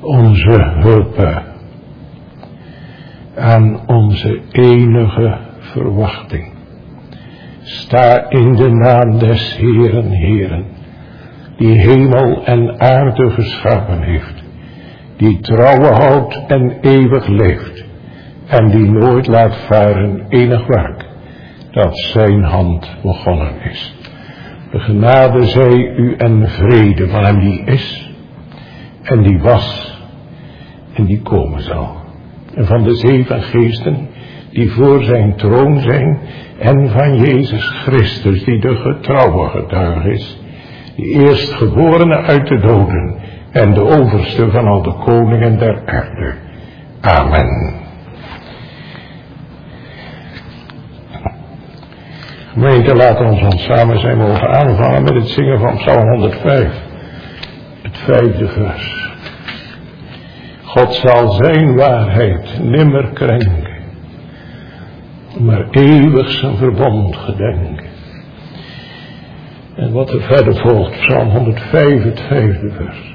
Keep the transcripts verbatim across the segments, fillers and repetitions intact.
onze hulp en onze enige verwachting. Sta in de naam des Heeren, Heeren, die hemel en aarde geschapen heeft, die trouwe houdt en eeuwig leeft, en die nooit laat varen enig werk dat zijn hand begonnen is. De genade zij u en vrede van hem die is, en die was, en die komen zal. En van de zeven geesten die voor zijn troon zijn, en van Jezus Christus die de getrouwe getuige is, die eerstgeborene uit de doden en de overste van al de koningen der aarde. Amen. Gemeente, laten we ons samen zijn mogen aanvangen met het zingen van Psalm honderdvijf, het vijfde vers. God zal zijn waarheid nimmer krenken, maar eeuwig zijn verbond gedenken. En wat er verder volgt, Psalm honderdvijf, het vijfde vers.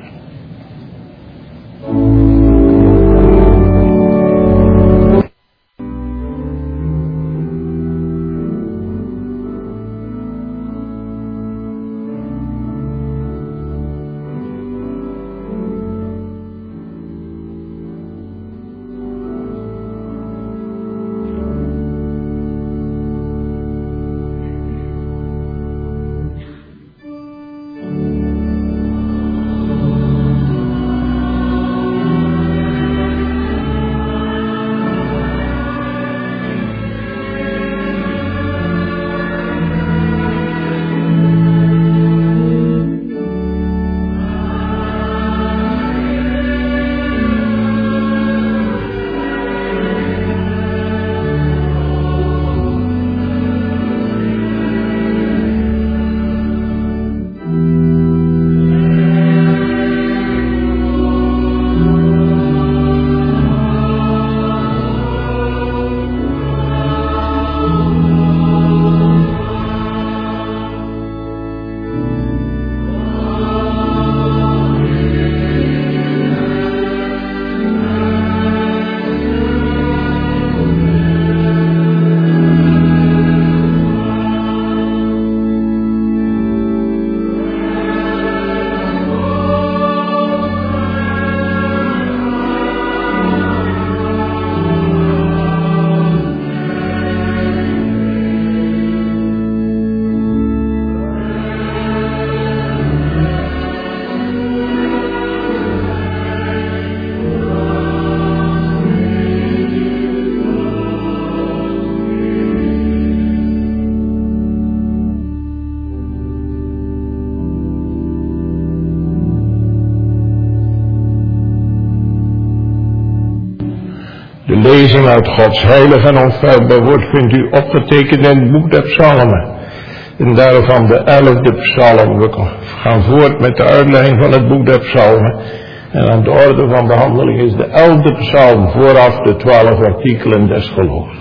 De lezing uit Gods heilig en onfeilbaar woord vindt u opgetekend in het boek der psalmen. En daarvan de elfde psalm. We gaan voort met de uitlegging van het boek der psalmen. En aan de orde van behandeling is de elfde psalm vooraf de twaalf artikelen des geloofs.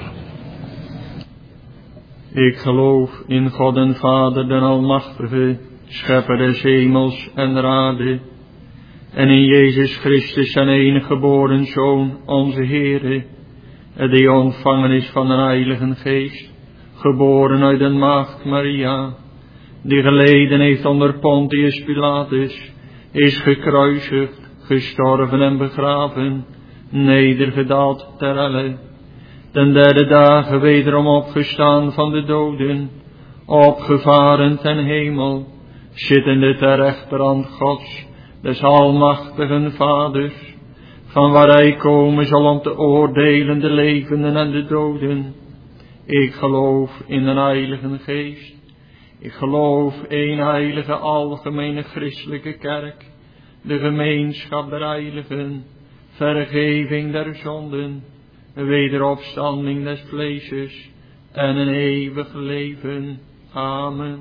Ik geloof in God en Vader, den Almachtige, schepper des hemels en der aarde, en in Jezus Christus zijn enige geboren Zoon, onze Heere, die ontvangen is van de Heilige Geest, geboren uit de maagd Maria, die geleden heeft onder Pontius Pilatus, is gekruisigd, gestorven en begraven, nedergedaald ter helle, ten derde dagen wederom opgestaan van de doden, opgevaren ten hemel, zittende ter rechterhand Gods, des almachtigen Vaders, van waar hij komen zal om te oordelen de levenden en de doden. Ik geloof in een heilige geest. Ik geloof één heilige algemene christelijke kerk, de gemeenschap der heiligen, vergeving der zonden, wederopstanding des vleeses en een eeuwig leven. Amen.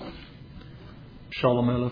Psalm elf.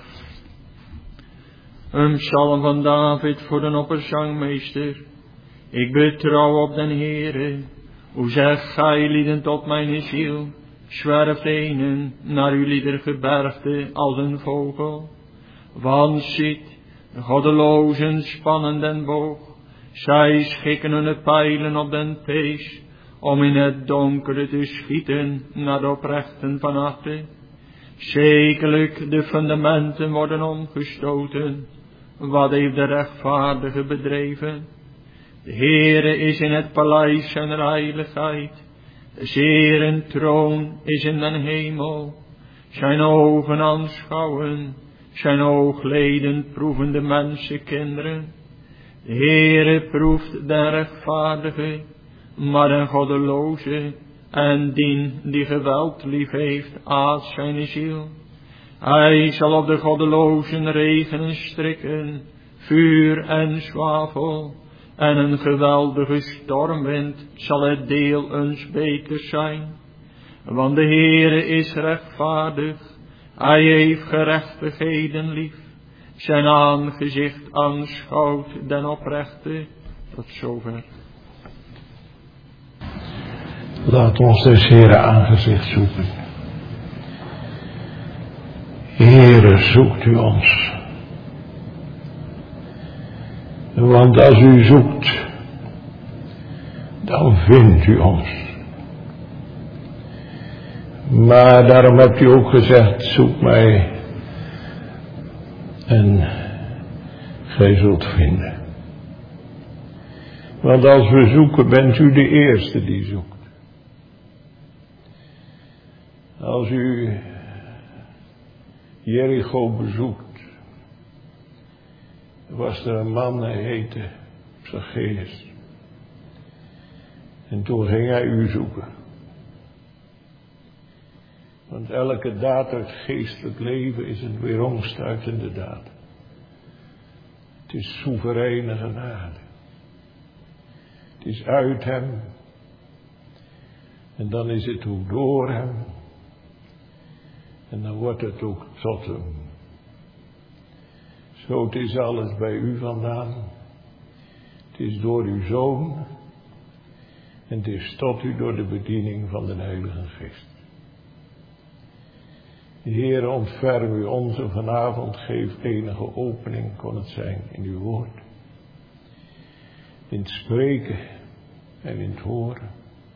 Een psalm van David voor de opperzangmeester. Ik betrouw op den Heere. Hoe zegt gij lieden tot mijn ziel? Zwerft enen naar uw lieder gebergte als een vogel. Want ziet, Goddelozen spannen den boog, zij schikken hun pijlen op den pees, om in het donkere te schieten naar de oprechten van harte. Zekerlijk de fundamenten worden omgestoten, wat heeft de rechtvaardige bedreven? De Heere is in het paleis zijn heiligheid, de Heeren troon is in den hemel. Zijn ogen aanschouwen, zijn oogleden proeven de mensenkinderen. De Heere proeft den rechtvaardige, maar den goddeloze, en dien die geweld lief heeft, aat zijn ziel. Hij zal op de goddelozen regenen strikken, vuur en zwavel, en een geweldige stormwind zal het deel eens beter zijn. Want de Heere is rechtvaardig, hij heeft gerechtigheden lief, zijn aangezicht aanschouwt den oprechte. Tot zover. Laat ons des Heere aangezicht zoeken. Heere, zoekt u ons. Want als u zoekt, dan vindt u ons. Maar daarom hebt u ook gezegd, zoek mij en gij zult vinden. Want als we zoeken, bent u de eerste die zoekt. Als u Jericho bezoekt, was er een man, hij heette Zacchaeus. En toen ging hij u zoeken. Want elke daad uit geestelijk leven is een weeromstuitende daad. Het is soevereine genade. Het is uit hem. En dan is het ook door hem. En dan wordt het ook tot hem. Zo, het is alles bij u vandaan. Het is door uw Zoon. En het is tot u door de bediening van de Heilige Geest. Heere, ontferm u ons en vanavond geef enige opening, kon het zijn, in uw woord. In het spreken en in het horen.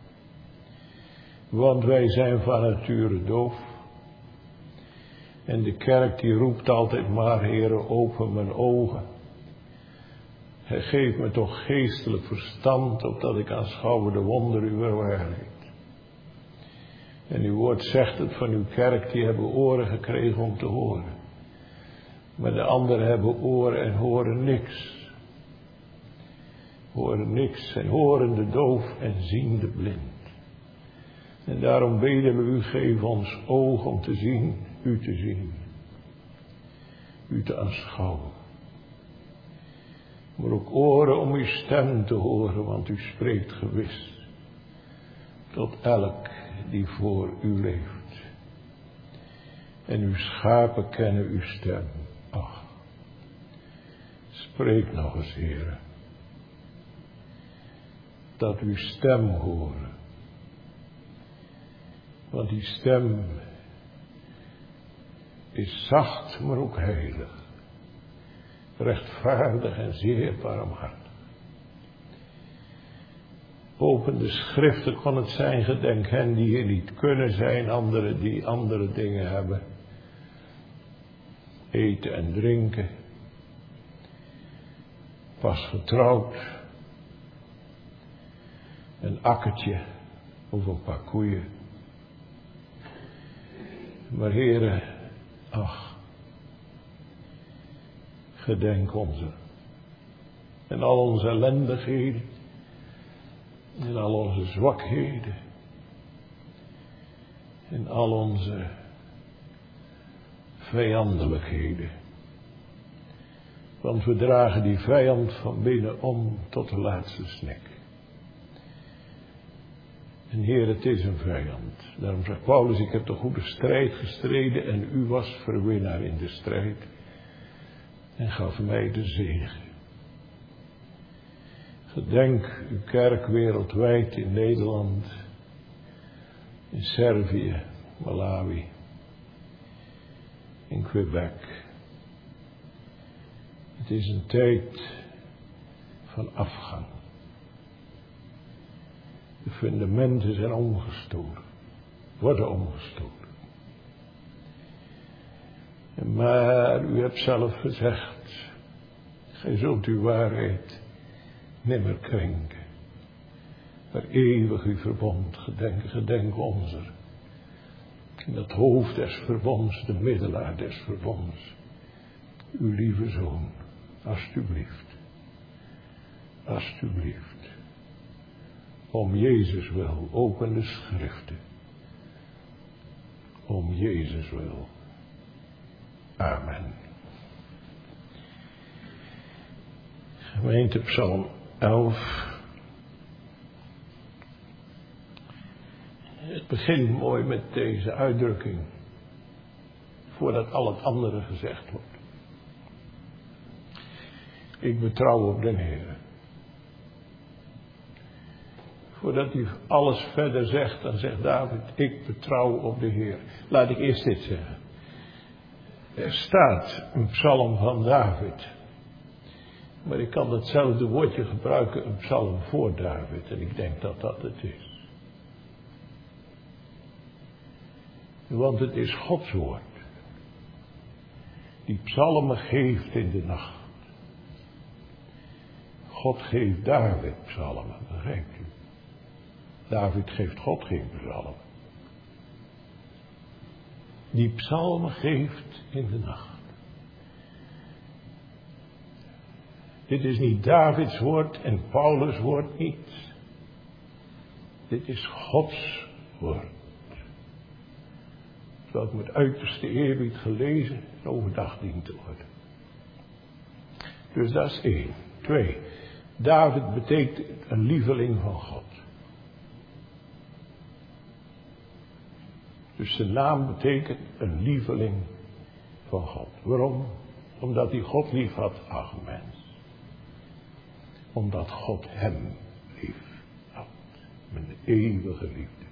Want wij zijn van nature doof. En de kerk die roept altijd maar, Heere, open mijn ogen. Geef me toch geestelijk verstand, opdat ik aanschouwe de wonder uw waarheid. En uw woord zegt het van uw kerk, die hebben oren gekregen om te horen. Maar de anderen hebben oren en horen niks. Horen niks en horen de doof en zien de blind. En daarom beden we u, geef ons ogen om te zien, u te zien. U te aanschouwen. Maar ook oren om uw stem te horen, want u spreekt gewis. Tot elk die voor u leeft. En uw schapen kennen uw stem. Ach, spreek nog eens, Heere. Dat uw stem horen. Want die stem is zacht, maar ook heilig. Rechtvaardig en zeer barmhartig. Open de schriften, kon het zijn, gedenk hen die hier niet kunnen zijn, anderen die andere dingen hebben. Eten en drinken. Pas getrouwd. Een akkertje of een paar koeien. Maar Heere, ach, gedenk onze. En al onze ellendigheden. En al onze zwakheden. En al onze vijandelijkheden. Want we dragen die vijand van binnen om tot de laatste snik. En Heer, het is een vijand. Daarom zegt Paulus, ik heb de goede strijd gestreden en u was verwinnaar in de strijd. En gaf mij de zege. Gedenk uw kerk wereldwijd in Nederland, in Servië, Malawi, in Quebec. Het Het is een tijd van afgang. De fundamenten zijn omgestoten, worden omgestoten. Maar u hebt zelf gezegd, gij zult uw waarheid nimmer krenken. Maar eeuwig uw verbond gedenken, gedenken onzer. En dat hoofd des verbonds, de middelaar des verbonds. Uw lieve zoon, alstublieft. Alstublieft. Om Jezus wil, open de schriften. Om Jezus wil. Amen. Gemeente Psalm elf. Het begint mooi met deze uitdrukking. Voordat al het andere gezegd wordt. Ik betrouw op de Heer. Voordat hij alles verder zegt, dan zegt David, ik betrouw op de Heer. Laat ik eerst dit zeggen. Er staat een psalm van David. Maar ik kan hetzelfde woordje gebruiken, een psalm voor David. En ik denk dat dat het is. Want het is Gods woord. Die psalmen geeft in de nacht. God geeft David psalmen, begrijpt u? David geeft God geen psalmen. Die psalmen geeft in de nacht. Dit is niet Davids woord en Paulus' woord niet. Dit is Gods woord. Zodat met uiterste eerbied gelezen en overdag dient te worden. Dus dat is één. Twee. David betekent een lieveling van God. Dus zijn naam betekent een lieveling van God. Waarom? Omdat hij God lief had, ach mens. Omdat God hem lief had. Met een eeuwige liefde.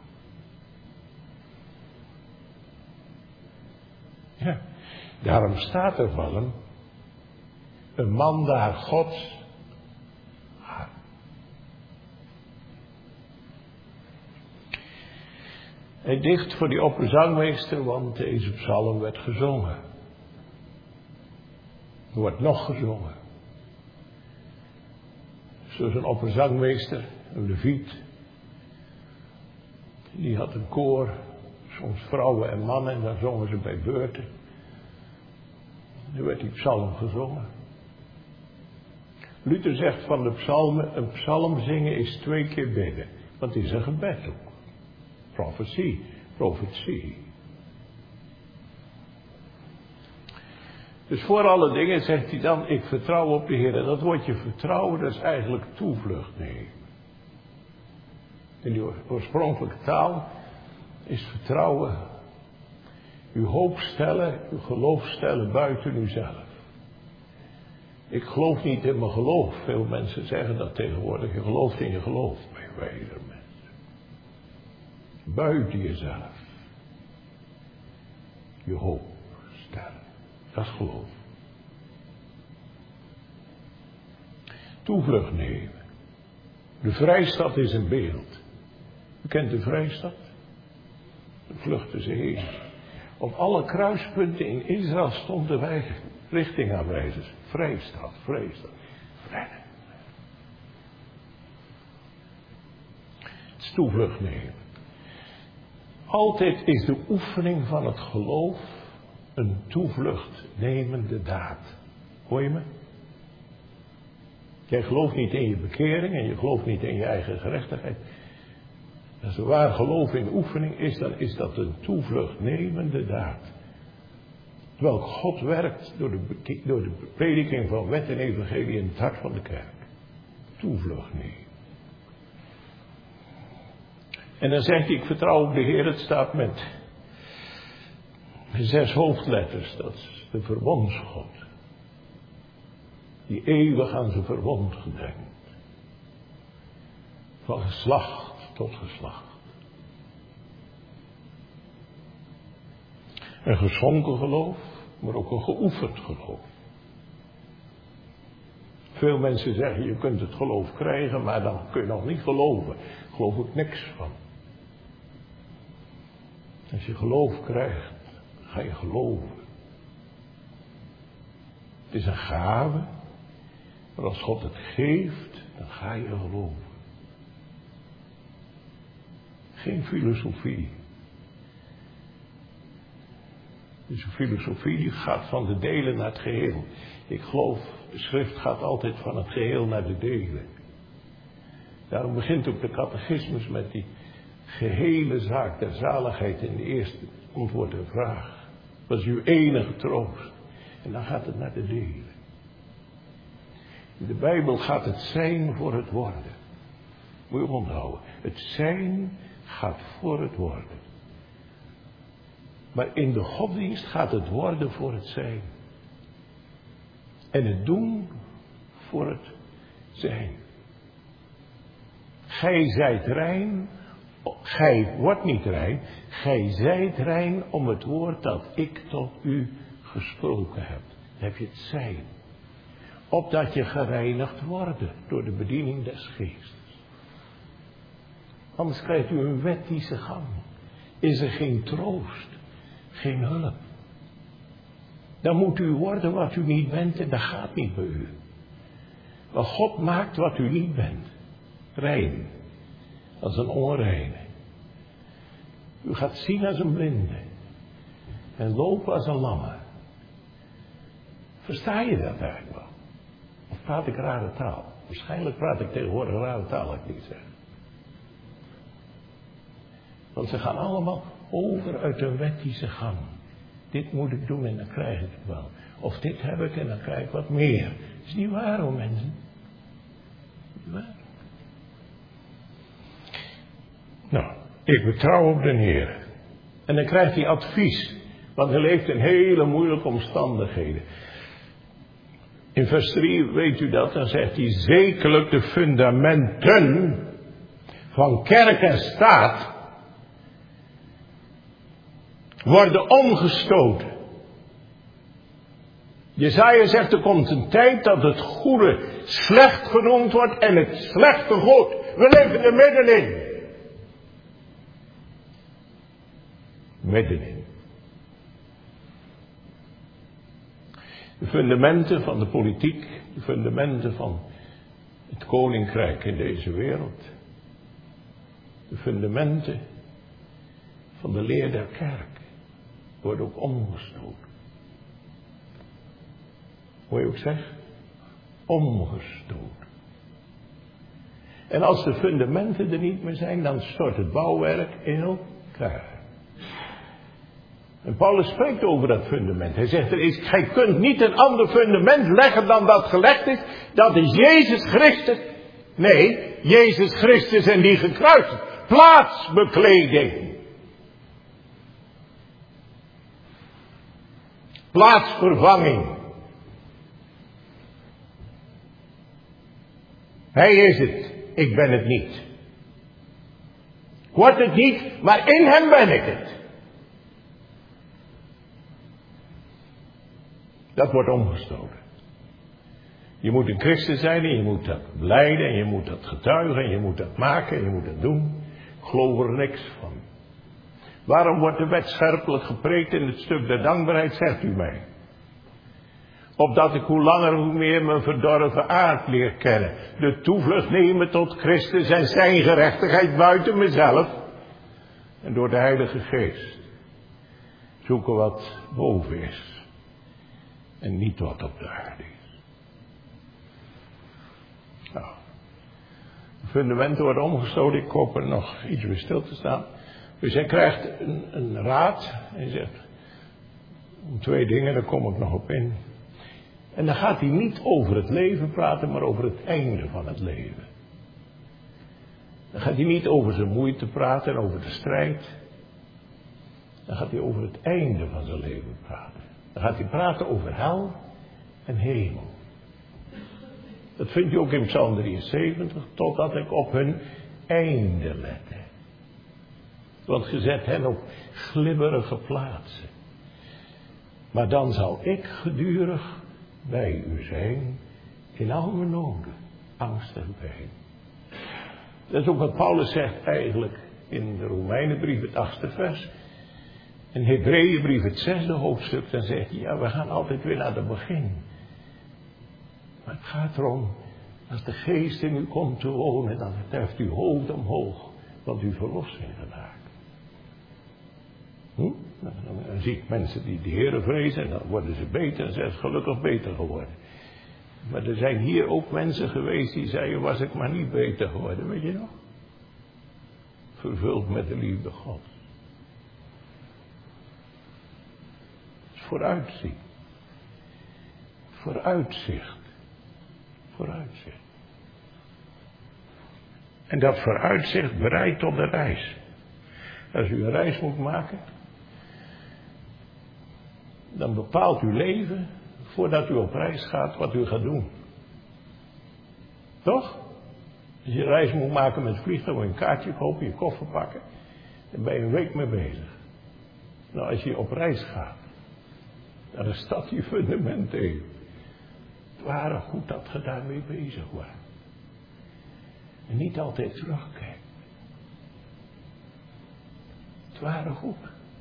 Ja, daarom staat er van hem. Een man daar Gods. Hij dicht voor die opperzangmeester, want deze psalm werd gezongen. Er wordt nog gezongen. Zoals een opperzangmeester, een leviet. Die had een koor, soms vrouwen en mannen, en dan zongen ze bij beurten. Er werd die psalm gezongen. Luther zegt van de psalmen, een psalm zingen is twee keer bidden. Want het is een gebed ook. Profetie, profetie. Dus voor alle dingen zegt hij dan, ik vertrouw op de Heer. En dat woordje vertrouwen, dat is eigenlijk toevlucht nemen. In die oorspronkelijke taal is vertrouwen, uw hoop stellen, uw geloof stellen buiten uzelf. Ik geloof niet in mijn geloof. Veel mensen zeggen dat tegenwoordig. Je gelooft in je geloof. Bij wijze mensen. Buiten jezelf. Je hoop stellen. Dat is geloof. Toevlucht nemen. De vrijstad is een beeld. U kent de vrijstad? Dan vluchten ze heen. Op alle kruispunten in Israël stonden wij richtingaanwijzers. Vrijstad, vrijstad, vrij. Het is toevlucht nemen. Altijd is de oefening van het geloof een toevlucht nemende daad. Hoor je me? Jij gelooft niet in je bekering en je gelooft niet in je eigen gerechtigheid. Als er waar geloof in oefening is, dan is dat een toevlucht nemende daad. Terwijl God werkt door de, door de prediking van wet en evangelie in het hart van de kerk. Toevlucht nemen. En dan zegt hij, ik vertrouw op de Heer, het staat met zes hoofdletters, dat is de verbondsgod. Die eeuwig aan zijn verbond gedenkt. Van geslacht tot geslacht. Een geschonken geloof, maar ook een geoefend geloof. Veel mensen zeggen, je kunt het geloof krijgen, maar dan kun je nog niet geloven. Daar geloof ik niks van. Als je geloof krijgt, ga je geloven. Het is een gave, maar als God het geeft, dan ga je geloven. Geen filosofie. Dus een filosofie die gaat van de delen naar het geheel. Ik geloof, de schrift gaat altijd van het geheel naar de delen. Daarom begint ook de catechismus met die gehele zaak der zaligheid in de eerste antwoord en vraag. Dat is uw enige troost. En dan gaat het naar de delen. In de Bijbel gaat het zijn voor het worden. Moet je onthouden. Het zijn gaat voor het worden. Maar in de godsdienst gaat het worden voor het zijn. En het doen voor het zijn. Gij zijt rein, gij wordt niet rein, gij zijt rein om het woord dat ik tot u gesproken heb. Dan heb je het zijn. Opdat je gereinigd wordt door de bediening des geestes. Anders krijgt u een wettische gang. Is er geen troost, geen hulp. Dan moet u worden wat u niet bent en dat gaat niet bij u. Maar God maakt wat u niet bent. Rein. Als een onreine. U gaat zien als een blinde. En lopen als een lamme. Versta je dat eigenlijk wel? Of praat ik rare taal? Waarschijnlijk praat ik tegenwoordig rare taal, ik niet zeg. Want ze gaan allemaal over uit een wettische gang. Dit moet ik doen en dan krijg ik het wel. Of dit heb ik en dan krijg ik wat meer. Dat is niet waar, hoor, mensen. Niet waar. Nou, ik vertrouw op de Heer. En dan krijgt hij advies. Want hij leeft in hele moeilijke omstandigheden. In vers drie weet u dat, dan zegt hij zekerlijk de fundamenten van kerk en staat worden omgestoten. Jesaja zegt er komt een tijd dat het goede slecht genoemd wordt en het slechte goed. We leven er middenin. Middenin. De fundamenten van de politiek, de fundamenten van het koninkrijk in deze wereld. De fundamenten van de leer der kerk worden ook omgestoten. Hoe je ook zegt, omgestoten. En als de fundamenten er niet meer zijn, dan stort het bouwwerk in elkaar. En Paulus spreekt over dat fundament. Hij zegt er is, gij kunt niet een ander fundament leggen dan dat gelegd is. Dat is Jezus Christus. Nee, Jezus Christus en die gekruisigd. Plaatsbekleding. Plaatsvervanging. Hij is het. Ik ben het niet. Ik word het niet, maar in hem ben ik het. Dat wordt omgestoten. Je moet een christen zijn en je moet dat belijden en je moet dat getuigen en je moet dat maken en je moet dat doen. Ik geloof er niks van. Waarom wordt de wet scherpelijk gepreekt in het stuk der dankbaarheid, zegt u mij? Opdat ik hoe langer hoe meer mijn verdorven aard leer kennen. De toevlucht nemen tot Christus en zijn gerechtigheid buiten mezelf. En door de Heilige Geest zoeken wat boven is. En niet wat op de aarde is. Nou, de fundamenten worden omgestoten. Ik hoop er nog iets bij stil te staan. Dus hij krijgt een, een raad. Hij zegt, om twee dingen, daar kom ik nog op in. En dan gaat hij niet over het leven praten, maar over het einde van het leven. Dan gaat hij niet over zijn moeite praten en over de strijd. Dan gaat hij over het einde van zijn leven praten. Dan gaat hij praten over hel en hemel. Dat vind je ook in Psalm drieënzeventig, totdat ik op hun einde lette. Want gezet hen op glibberige plaatsen. Maar dan zal ik gedurig bij u zijn in al mijn noden angstig bij. Dat is ook wat Paulus zegt eigenlijk in de Romeinenbrief, het achtste vers. In Hebreeënbrief, het zesde hoofdstuk, dan zegt hij, ja, we gaan altijd weer naar het begin. Maar het gaat erom, als de geest in u komt te wonen, dan heft uw hoofd omhoog, want uw verlossing geraakt. Hm? Dan, dan, dan zie ik mensen die de Heere vrezen en dan worden ze beter en zijn ze gelukkig beter geworden. Maar er zijn hier ook mensen geweest die zeiden, was ik maar niet beter geworden, weet je nog? Vervuld met de liefde God. Vooruitzien. Vooruitzicht. Vooruitzicht. En dat vooruitzicht bereidt tot de reis. Als u een reis moet maken, dan bepaalt uw leven, voordat u op reis gaat, wat u gaat doen. Toch? Als je een reis moet maken met vliegtuig, moet je een kaartje kopen, je koffer pakken. Dan ben je een week mee bezig. Nou, als je op reis gaat, dan is dat je fundament even. Het ware goed dat je daarmee bezig was. En niet altijd terugkijken. Het ware goed.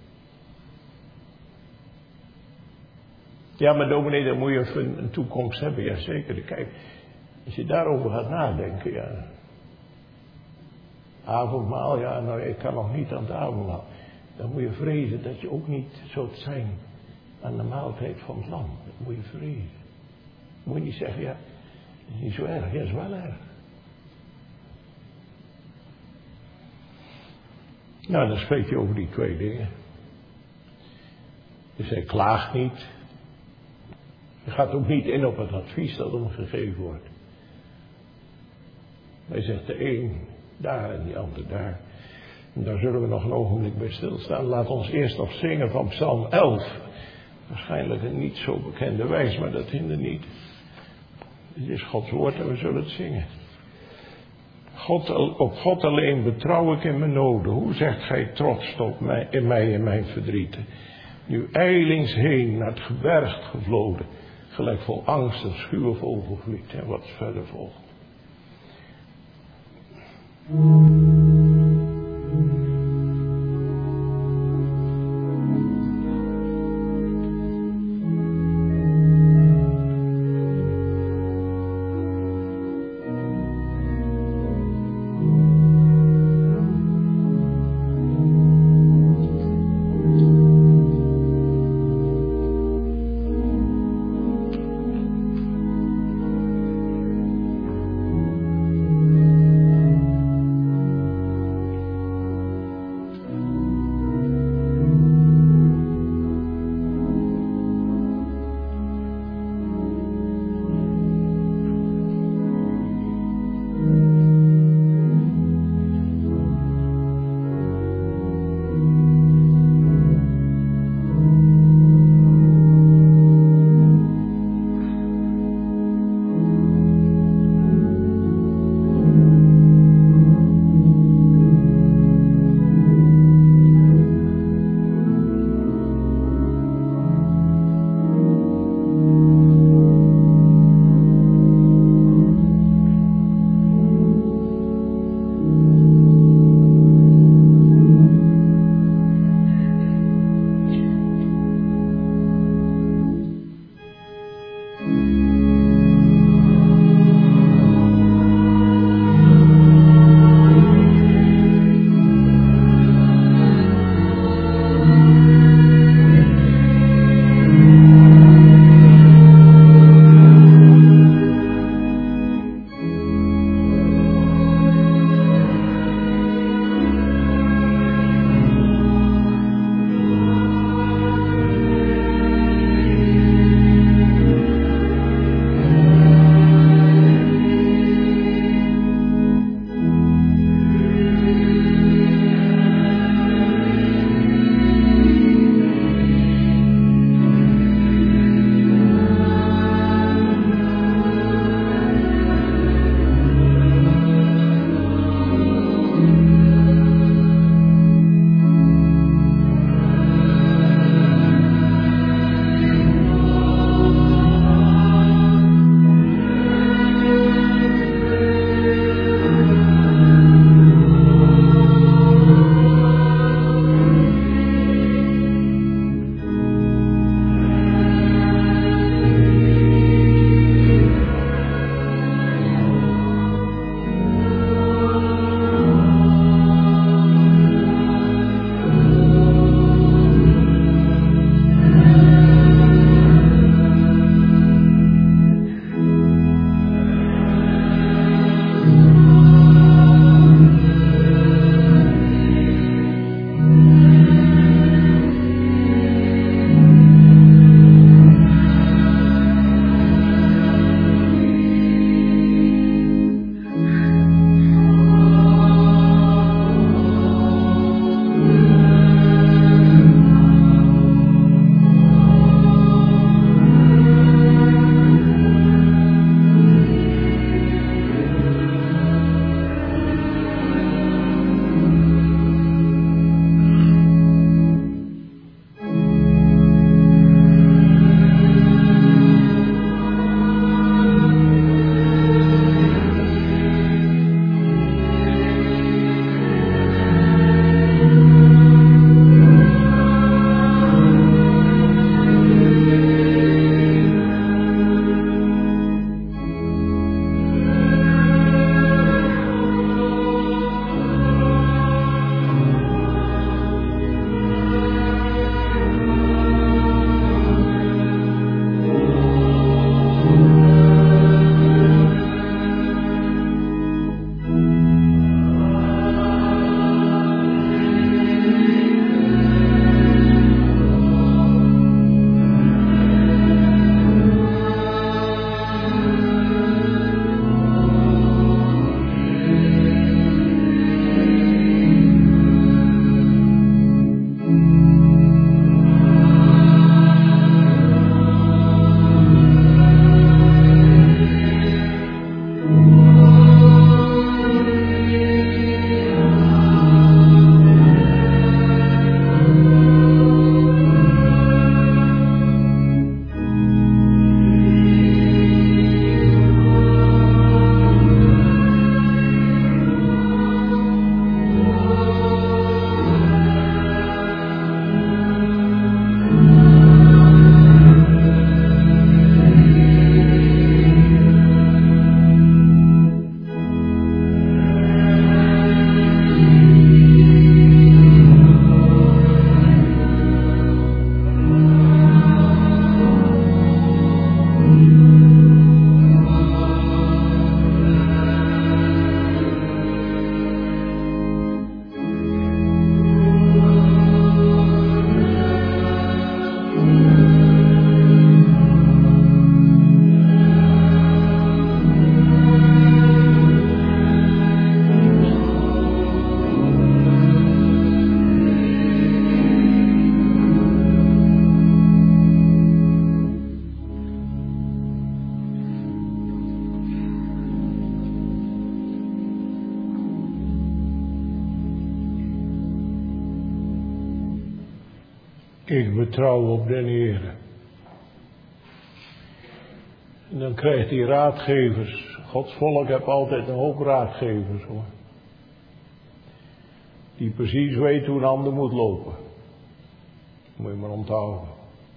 Ja, maar dominee, dan moet je een, een toekomst hebben. Jazeker. Kijk, als je daarover gaat nadenken, ja. Avondmaal, ja, nou, ik kan nog niet aan het avondmaal. Dan moet je vrezen dat je ook niet zult zijn aan de maaltijd van het lam. Dat moet je vrezen. Dan moet je niet zeggen, ja, dat is niet zo erg. Ja, dat is wel erg. Nou, dan spreek je over die twee dingen. Dus hij klaagt niet. Hij gaat ook niet in op het advies dat hem gegeven wordt. Hij zegt de een daar en die ander daar. En daar zullen we nog een ogenblik bij stilstaan. Laat ons eerst nog zingen van Psalm elf. Waarschijnlijk een niet zo bekende wijs, maar dat hindert niet. Het is Gods woord en we zullen het zingen. God, op God alleen betrouw ik in mijn noden. Hoe zegt gij trots op mij, in mij in mijn verdrieten? Nu ijlings heen naar het gebergte gevloden. Gelijk vol angst en schuwe vogelvliet. En wat verder volgt. Ik betrouw op den Heere. En dan krijgt hij raadgevers. Gods volk heeft altijd een hoop raadgevers, hoor. Die precies weten hoe een ander moet lopen. Moet je maar onthouden.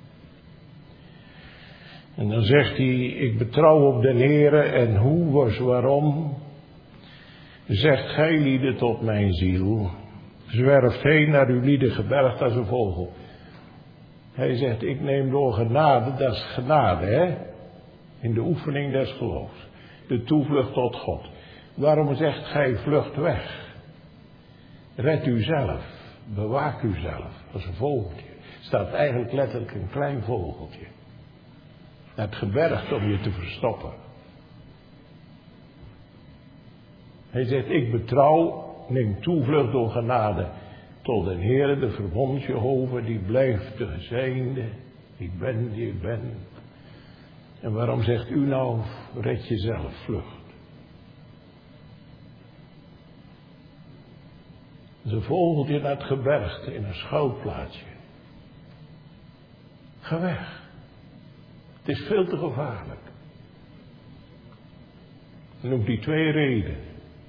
En dan zegt hij, ik betrouw op den Heere en hoe, was, waarom. Zegt gij lieden tot mijn ziel. Zwerft heen naar uw lieden gebergd als een vogel. Hij zegt, ik neem door genade, dat is genade, hè. In de oefening des geloofs. De toevlucht tot God. Waarom zegt gij vlucht weg? Red uzelf. Bewaak uzelf. Als een vogeltje. Staat eigenlijk letterlijk een klein vogeltje. Het gebergd om je te verstoppen. Hij zegt, ik betrouw, neem toevlucht door genade tot den Heere, de verbond Jehovah, die blijft de gezijnde. Ik ben die ik ben. En waarom zegt u nou, red jezelf, vlucht? Dat is een vogeltje naar het gebergte in een schuilplaatsje. Ga weg. Het is veel te gevaarlijk. Dan noemt hij twee redenen.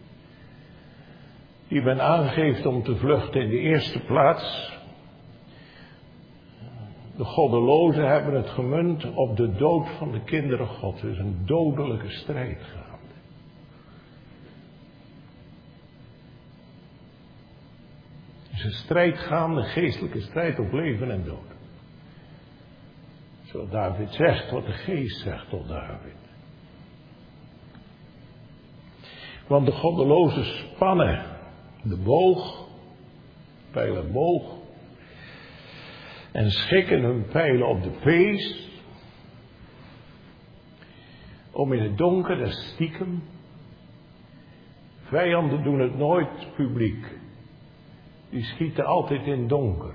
Die men aangeeft om te vluchten in de eerste plaats. De goddelozen hebben het gemunt op de dood van de kinderen God. Er is een dodelijke strijd gaande. Er is een strijd gaande, geestelijke strijd op leven en dood. Zoals David zegt, wat de geest zegt tot David. Want de goddelozen spannen de boog, pijlen boog, en schikken hun pijlen op de pees, om in het donker, dat is stiekem. Vijanden doen het nooit publiek. Die schieten altijd in het donker.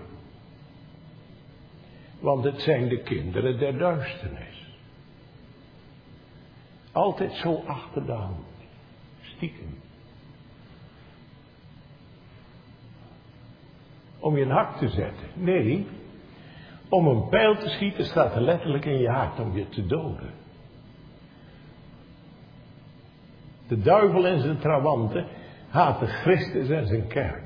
Want het zijn de kinderen der duisternis. Altijd zo achter de hand. Stiekem. Om je een hak te zetten. Nee. Om een pijl te schieten staat er letterlijk in je hart om je te doden. De duivel en zijn trawanten haten Christus en zijn kerk.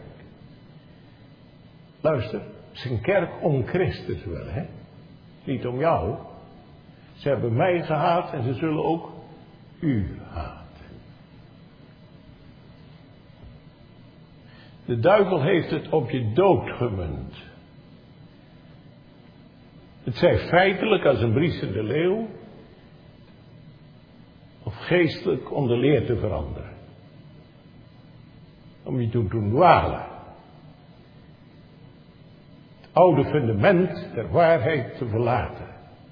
Luister, zijn kerk om Christus wel, hè? Niet om jou. Ze hebben mij gehaat en ze zullen ook u haten. De duivel heeft het op je dood gemunt. Het zij feitelijk als een briesende leeuw, of geestelijk om de leer te veranderen. Om je te doen dwalen. Het oude fundament der waarheid te verlaten.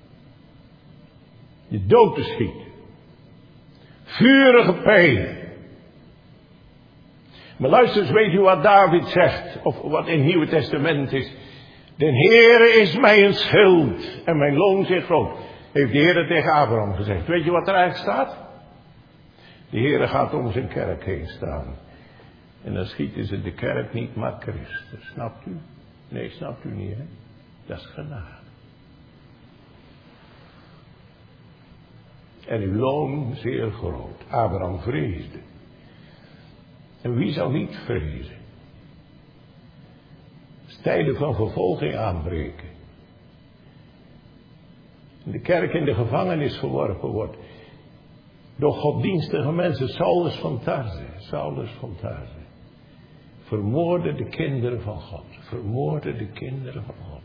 Je dood te schieten. Vurige pijlen. Maar luister eens, weet u wat David zegt, of wat in het Nieuwe Testament is. De Heere is mij een schild en mijn loon zeer groot. Heeft de Heere tegen Abraham gezegd. Weet je wat er eigenlijk staat? De Heere gaat om zijn kerk heen staan. En dan schieten ze de kerk niet, maar Christus. Snapt u? Nee, snapt u niet, hè? Dat is genade. En uw loon zeer groot. Abraham vreesde. En wie zou niet vrezen? Als tijden van vervolging aanbreken. En de kerk in de gevangenis geworpen wordt. Door goddienstige mensen. Saulus van Tarse. Saulus van Tarse. Vermoorde de kinderen van God. Vermoorde de kinderen van God.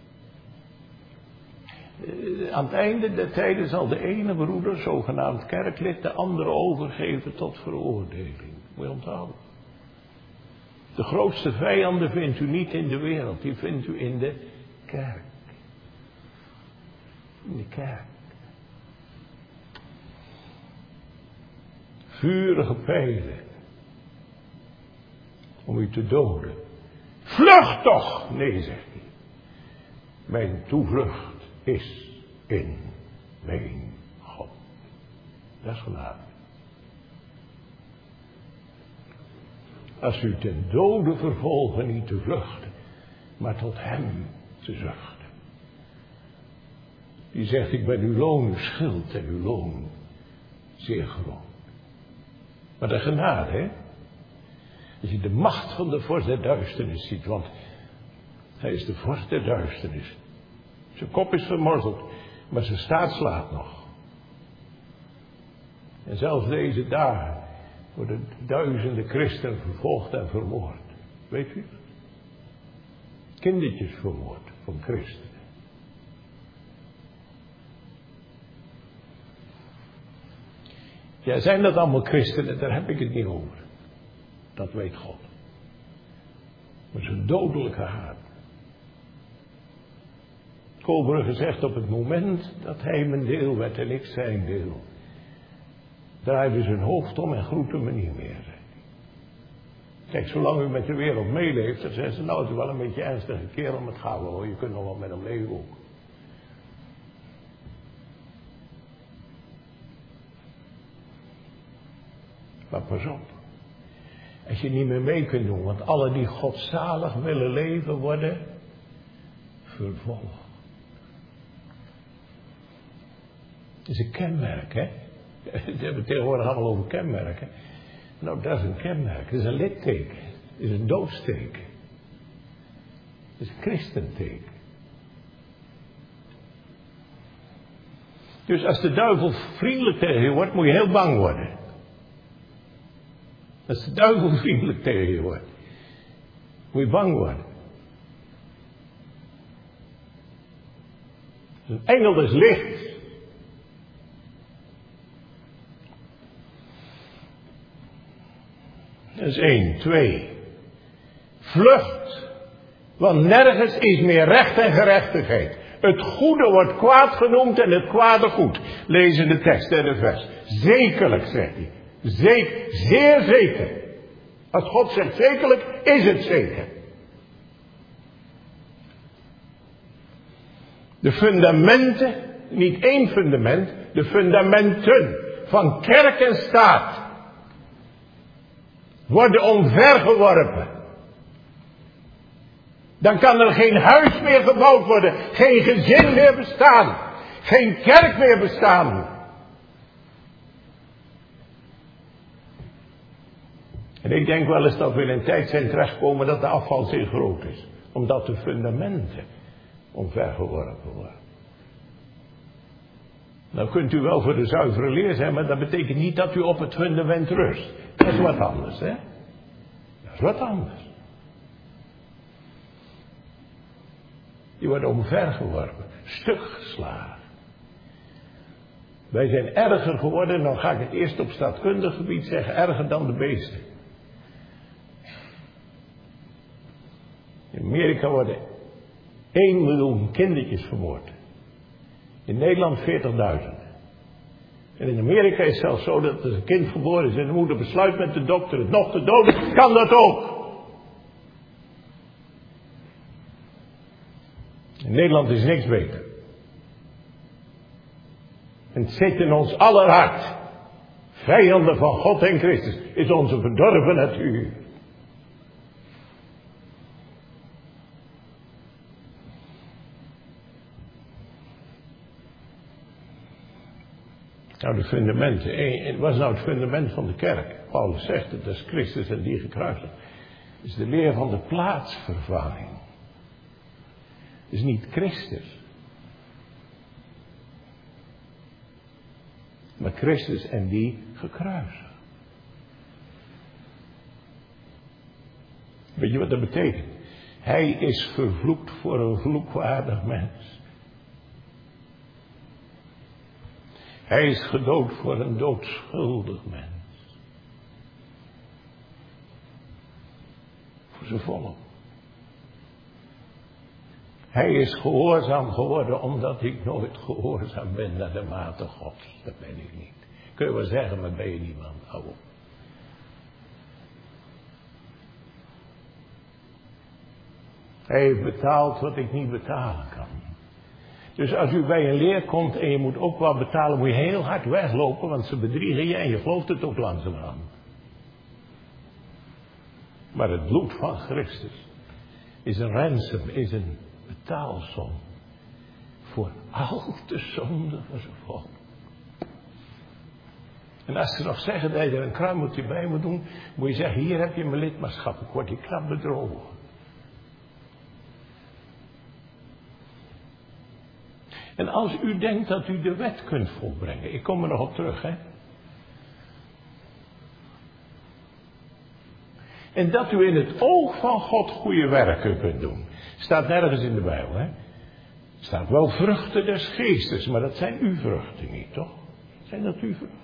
Aan het einde der tijden zal de ene broeder, zogenaamd kerklid, de andere overgeven tot veroordeling. Moet je onthouden. De grootste vijanden vindt u niet in de wereld, die vindt u in de kerk. In de kerk. Vurige pijlen. Om u te doden. Vlucht toch! Nee, zegt hij. Mijn toevlucht is in mijn God. Dat is genade. Als u ten dode vervolgen niet te vluchten, maar tot hem te zuchten. Die zegt, ik ben uw loon, uw schuld en uw loon zeer groot. Maar de genade, hè. Als je de macht van de vorst der duisternis ziet, want hij is de vorst der duisternis. Zijn kop is vermorzeld, maar zijn staart slaat nog. En zelfs deze dagen worden duizenden christenen vervolgd en vermoord. Weet u? Kindertjes vermoord van christenen. Ja, zijn dat allemaal christenen? Daar heb ik het niet over. Dat weet God. Maar zo'n dodelijke haat. Koolbrugge zegt, op het moment dat hij mijn deel werd en ik zijn deel, draaide zijn hoofd om en groette me niet meer. Kijk, zolang u met de wereld meeleeft, dan zeggen ze, nou, het is wel een beetje een ernstige kerel, maar het gaat wel hoor, je kunt nog wel met hem leven ook. Maar pas op, als je niet meer mee kunt doen, want alle die godzalig willen leven worden vervolgd. Dat is een kenmerk, hè. We hebben tegenwoordig allemaal over kenmerken. Nou, dat is een kenmerk. Dat is een litteken. Dat is een doodsteken. Dat is een christenteken. Dus als de duivel vriendelijk tegen je wordt, moet je heel bang worden. Als de duivel vriendelijk tegen je wordt, moet je bang worden. Een engel is licht. Dat is één. Twee. Vlucht. Want nergens is meer recht en gerechtigheid. Het goede wordt kwaad genoemd en het kwade goed. Lees in de tekst en de vers. Zekerlijk, zegt hij. Zeker, zeer zeker. Als God zegt zekerlijk, is het zeker. De fundamenten, niet één fundament, de fundamenten van kerk en staat worden omvergeworpen. Dan kan er geen huis meer gebouwd worden, geen gezin meer bestaan, geen kerk meer bestaan. En ik denk wel eens dat we in een tijd zijn terechtgekomen dat de afval zeer groot is. Omdat de fundamenten omvergeworpen worden. Nou kunt u wel voor de zuivere leer zijn, maar dat betekent niet dat u op het fundament rust. Dat is wat anders, hè? Dat is wat anders. Die worden omvergeworpen, stuk geslagen. Wij zijn erger geworden, dan ga ik het eerst op staatkundig gebied zeggen, erger dan de beesten. In Amerika worden één miljoen kindertjes vermoord. In Nederland veertigduizend. En in Amerika is het zelfs zo dat er een kind geboren is en de moeder besluit met de dokter het nog te doden, kan dat ook. In Nederland is niks beter. En het zit in ons aller hart. Vijanden van God en Christus is onze verdorven natuur. Nou, de fundamenten. Wat is nou het fundament van de kerk? Paulus zegt het, dat is Christus en die gekruisigd. Het is de leer van de plaatsvervanging. Het is niet Christus. Maar Christus en die gekruisigd. Weet je wat dat betekent? Hij is vervloekt voor een vloekwaardig mens. Hij is gedood voor een doodschuldig mens. Voor zijn volk. Hij is gehoorzaam geworden omdat ik nooit gehoorzaam ben naar de mate Gods. Dat ben ik niet. Kun je wel zeggen, maar ben je niemand. Hou op. Hij heeft betaald wat ik niet betalen kan. Dus als u bij een leer komt en je moet ook wat betalen, moet je heel hard weglopen, want ze bedriegen je en je gelooft het ook langzamerhand. Maar het bloed van Christus is een ransom, is een betaalsom voor al de zonden van zijn volk. En als ze nog zeggen dat je er een kruimeltje bij moet doen, moet je zeggen, hier heb je mijn lidmaatschap, ik word hier knap bedrogen. En als u denkt dat u de wet kunt volbrengen, ik kom er nog op terug, hè. En dat u in het oog van God goede werken kunt doen. Staat nergens in de Bijbel, hè. Staat wel vruchten des geestes, maar dat zijn uw vruchten niet, toch? Zijn dat uw vruchten?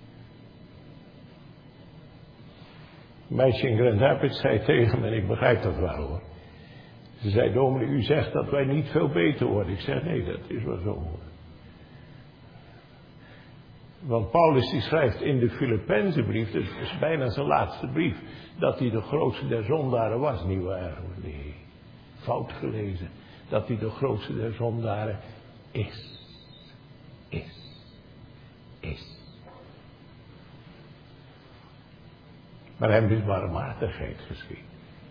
Een meisje in Grand Rapids zei tegen me, en ik begrijp dat wel hoor. Ze zei, dominee, u zegt dat wij niet veel beter worden. Ik zeg, nee, dat is wel zo hoor. Want Paulus die schrijft in de Filippenzenbrief, dus dat is bijna zijn laatste brief, dat hij de grootste der zondaren was, niet waar? Nee, fout gelezen. Dat hij de grootste der zondaren is. Is. Is. Maar hem is barmhartigheid geschied.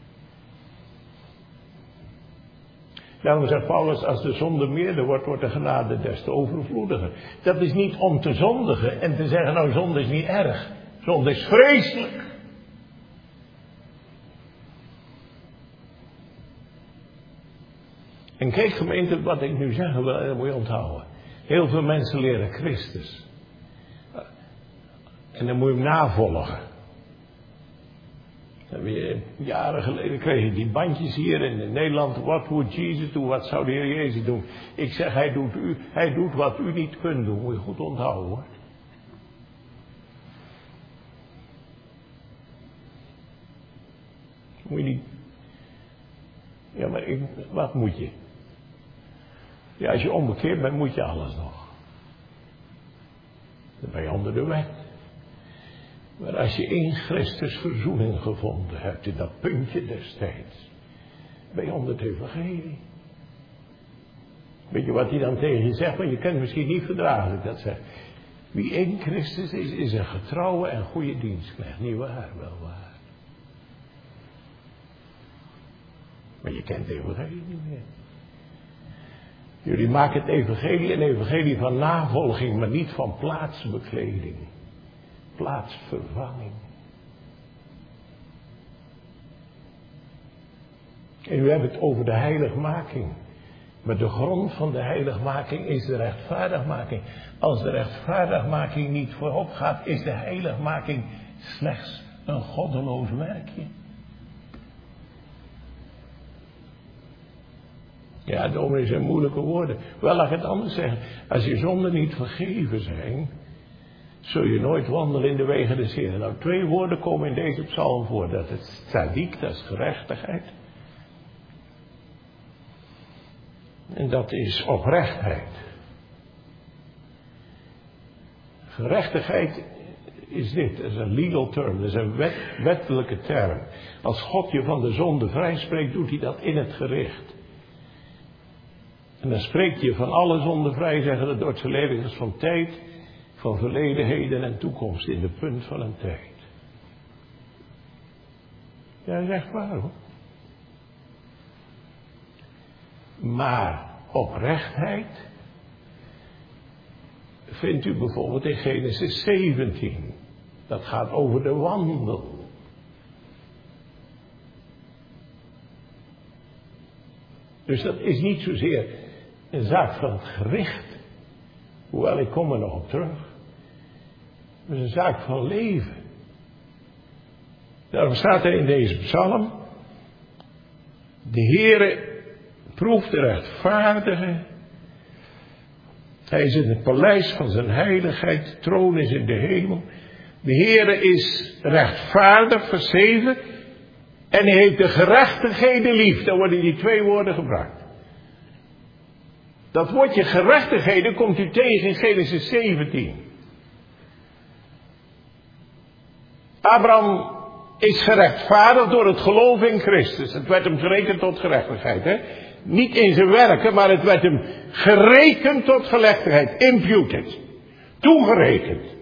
Daarom zegt Paulus, als de zonde meerder wordt, wordt de genade des te overvloediger. Dat is niet om te zondigen en te zeggen, nou zonde is niet erg. Zonde is vreselijk. En kijk gemeente, wat ik nu zeg, dat moet je onthouden. Heel veel mensen leren Christus. En dan moet je hem navolgen. Jaren geleden kreeg je die bandjes hier in Nederland. What would Jesus do? Wat zou de Heer Jezus doen? Ik zeg, hij doet, u, hij doet wat u niet kunt doen. Moet je goed onthouden hoor. Moet je niet. Ja, maar ik, wat moet je? Ja, als je onbekeerd bent, moet je alles nog. Dan ben je onder de wet. Maar als je in Christus verzoening gevonden hebt, in dat puntje destijds, ben je onder het evangelie. Weet je wat hij dan tegen je zegt? Want je kunt het misschien niet verdragen dat ik dat zeg. Wie in Christus is, is een getrouwe en goede dienstknecht. Niet waar, wel waar. Maar je kent het evangelie niet meer. Jullie maken het evangelie een evangelie van navolging, maar niet van plaatsbekleding. Plaatsvervanging. En u hebt het over de heiligmaking. Maar de grond van de heiligmaking is de rechtvaardigmaking. Als de rechtvaardigmaking niet voorop gaat, is de heiligmaking slechts een goddeloos werkje. Ja, dominee zijn moeilijke woorden. Wel, laat ik het anders zeggen. Als je zonden niet vergeven zijn, zul je nooit wandelen in de wegen des Heeren. Nou, twee woorden komen in deze psalm voor. Dat is tzaddik, dat is gerechtigheid. En dat is oprechtheid. Gerechtigheid is dit, dat is een legal term, dat is een wet, wettelijke term. Als God je van de zonde vrijspreekt, doet hij dat in het gericht. En dan spreekt je van alle zonden vrij, zeggen de Duitse leerlingen, van tijd, van verleden, heden en toekomst, in de punt van een tijd. Ja, dat is echt waar hoor. Maar oprechtheid vindt u bijvoorbeeld in Genesis zeventien. Dat gaat over de wandel. Dus dat is niet zozeer een zaak van het gericht. Hoewel, ik kom er nog op terug. Het is een zaak van leven. Daarom staat er in deze psalm: de Heere proeft de rechtvaardige. Hij is in het paleis van zijn heiligheid. De troon is in de hemel. De Heere is rechtvaardig, vers zeven. En hij heeft de gerechtigheden lief. Dan worden die twee woorden gebruikt. Dat woordje gerechtigheden komt u tegen in Genesis zeventien. Abraham is gerechtvaardigd door het geloof in Christus. Het werd hem gerekend tot gerechtigheid. Hè? Niet in zijn werken, maar het werd hem gerekend tot gerechtigheid. Imputed. Toegerekend.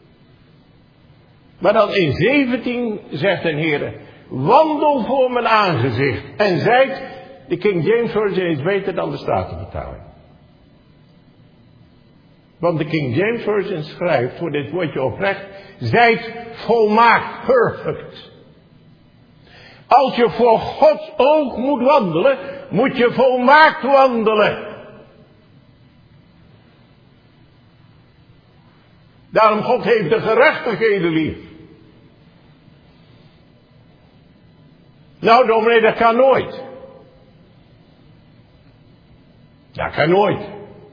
Maar dan in zeventien zegt de Heer: wandel voor mijn aangezicht. En zijt, de King James version is beter dan de Statenvertaling. Want de King James Version schrijft voor dit woordje oprecht, zijt volmaakt, perfect. Als je voor Gods oog moet wandelen, moet je volmaakt wandelen. Daarom God heeft de gerechtigheden lief. Nou, dominee, dat kan nooit. Dat kan nooit.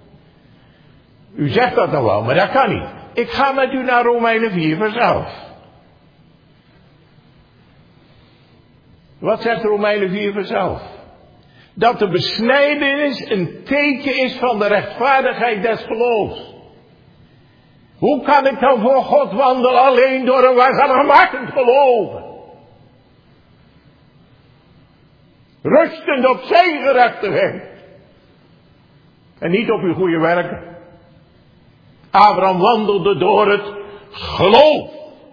U zegt dat nou wel, maar dat kan niet. Ik ga met u naar Romeinen vier vers elf. Wat zegt Romeinen vier vers elf? Dat de besnijdenis een teken is van de rechtvaardigheid des geloofs. Hoe kan ik dan voor God wandelen alleen door een waarachtig geloven? Rustend op zijn gerechtigheid. En niet op uw goede werken. Abraham wandelde door het geloof.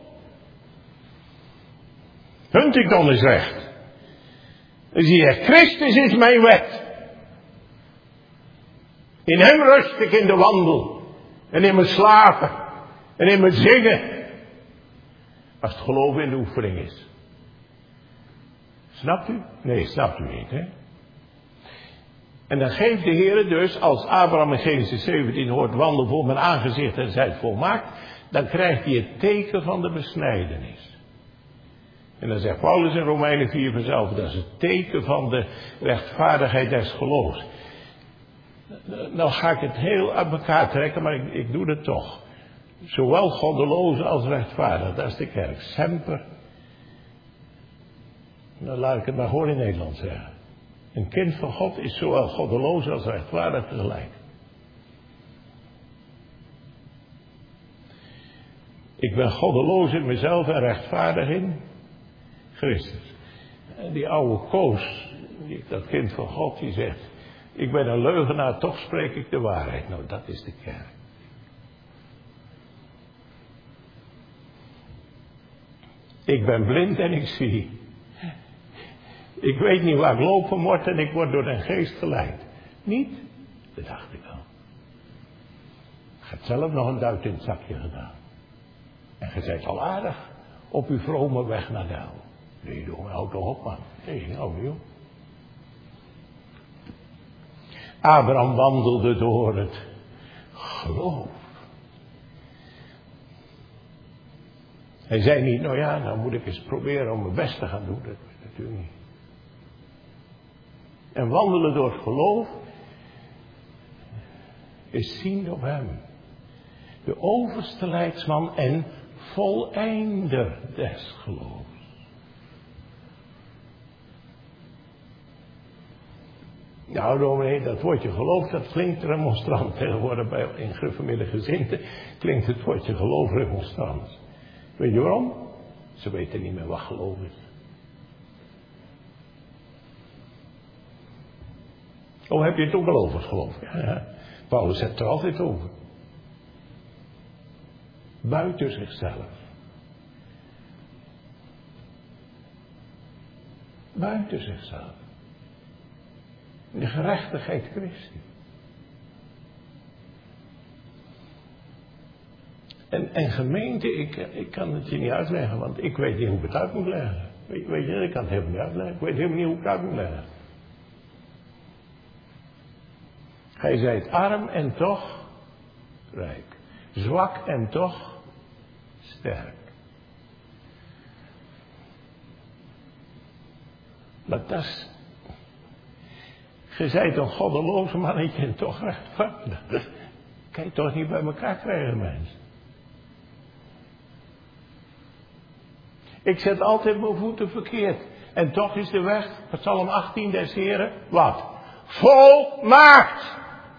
Huntington is recht. Dus hij zegt, Christus is mijn wet. In hem rust ik in de wandel. En in mijn slapen. En in mijn zingen. Als het geloof in de oefening is. Snapt u? Nee, snapt u niet, hè? En dan geeft de Heer dus, als Abraham in Genesis zeventien hoort, wandel voor mijn aangezicht en zijt volmaakt, dan krijgt hij het teken van de besnijdenis. En dan zegt Paulus in Romeinen vier vers elf, dat is het teken van de rechtvaardigheid des geloofs. Nou ga ik het heel uit elkaar trekken, maar ik, ik doe het toch. Zowel goddeloze als rechtvaardig, dat is de kerk. Semper. Dan laat ik het maar gewoon in Nederland zeggen. Een kind van God is zowel goddeloos als rechtvaardig tegelijk. Ik ben goddeloos in mezelf en rechtvaardig in Christus. En die oude Koos, dat kind van God, die zegt, ik ben een leugenaar, toch spreek ik de waarheid. Nou, dat is de kerk. Ik ben blind en ik zie. Ik weet niet waar ik lopen moet en ik word door de geest geleid. Niet? Dat dacht ik al. Ik heb zelf nog een duit in het zakje gedaan. En je bent al aardig op uw vrome weg naar de hel. Nee, jongen, houd toch op, man. Nee, hou niet op. Abraham wandelde door het geloof. Hij zei niet, nou ja, nou moet ik eens proberen om mijn best te gaan doen. Dat is natuurlijk niet. En wandelen door het geloof is zien op hem. De overste leidsman en voleinder des geloofs. Nou, dominee, dat woordje geloof, dat klinkt remonstrant. Tegenwoordig bij in gereformeerde gezinten klinkt het woordje geloof remonstrant. Weet je waarom? Ze weten niet meer wat geloof is. Oh, heb je het ook al over geloof? Ja, ja. Paulus heeft het er altijd over. Buiten zichzelf. Buiten zichzelf. De gerechtigheid Christi. En, en gemeente, ik, ik kan het je niet uitleggen, want ik weet niet hoe ik het uit moet leggen. Weet, weet je, ik kan het helemaal niet uitleggen. Ik weet helemaal niet hoe ik het uit moet leggen. Gij zijt arm en toch rijk. Zwak en toch sterk. Maar dat is... Je zijt een goddeloze mannetje en toch rechtvaardig. Dat kan je toch niet bij elkaar krijgen, mensen. Ik zet altijd mijn voeten verkeerd. En toch is de weg, Psalm achttien des Heren, wat? Volmaakt!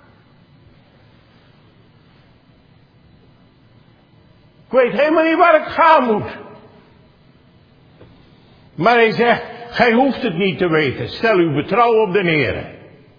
Ik weet helemaal niet waar ik gaan moet. Maar hij zegt, gij hoeft het niet te weten. Stel uw betrouwen op de Heere.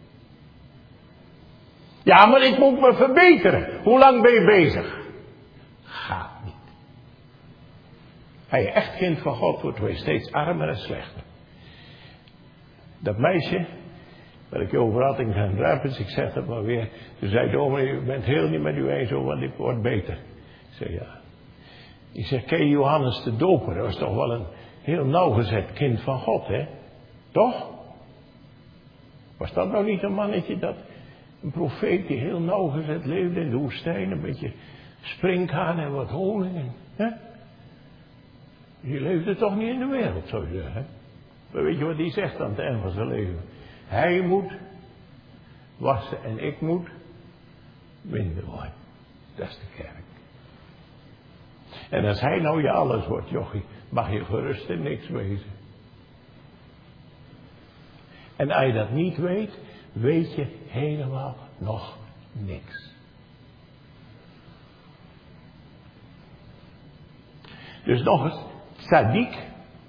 Ja, maar ik moet me verbeteren. Hoe lang ben je bezig? Gaat niet. Als je echt kind van God wordt, word je steeds armer en slechter. Dat meisje, waar ik je over had in Grand Rapids, ik zeg het maar weer. Toen zei dominee, u bent heel niet met u eens over, want ik word beter. Ik zei ja. Ik zeg, ken je Johannes de Doper? Dat was toch wel een heel nauwgezet kind van God, hè? Toch? Was dat nou niet een mannetje dat, een profeet die heel nauwgezet leefde in de woestijn, een beetje sprinkhaan en wat honing, en, hè? Die leefde toch niet in de wereld, zou je zeggen. Maar weet je wat die zegt aan het eind van zijn leven? Hij moet wassen en ik moet minder worden. Dat is de kerk. En als hij nou je alles wordt, jochie, mag je gerust in niks wezen. En als je dat niet weet, weet je helemaal nog niks. Dus nog eens, tzaddik,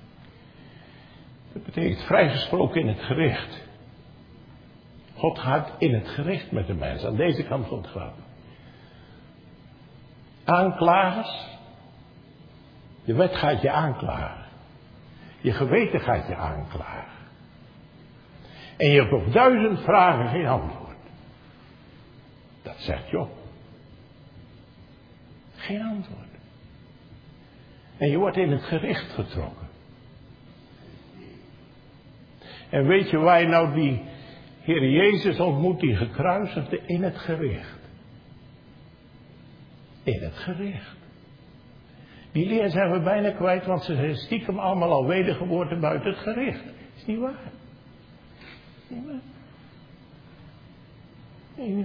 dat betekent vrijgesproken in het gericht. God gaat in het gericht met de mens, aan deze kant van het graf. Aanklagers, de wet gaat je aanklagen. Je geweten gaat je aanklagen. En je hebt op duizend vragen geen antwoord. Dat zegt Job. Geen antwoord. En je wordt in het gericht getrokken. En weet je waar je nou die Heer Jezus ontmoet, die gekruisigde? In het gericht. In het gericht. Die leer zijn we bijna kwijt, want ze zijn stiekem allemaal al wedergeboorte buiten het gericht. Is niet waar. Niet waar. Nee.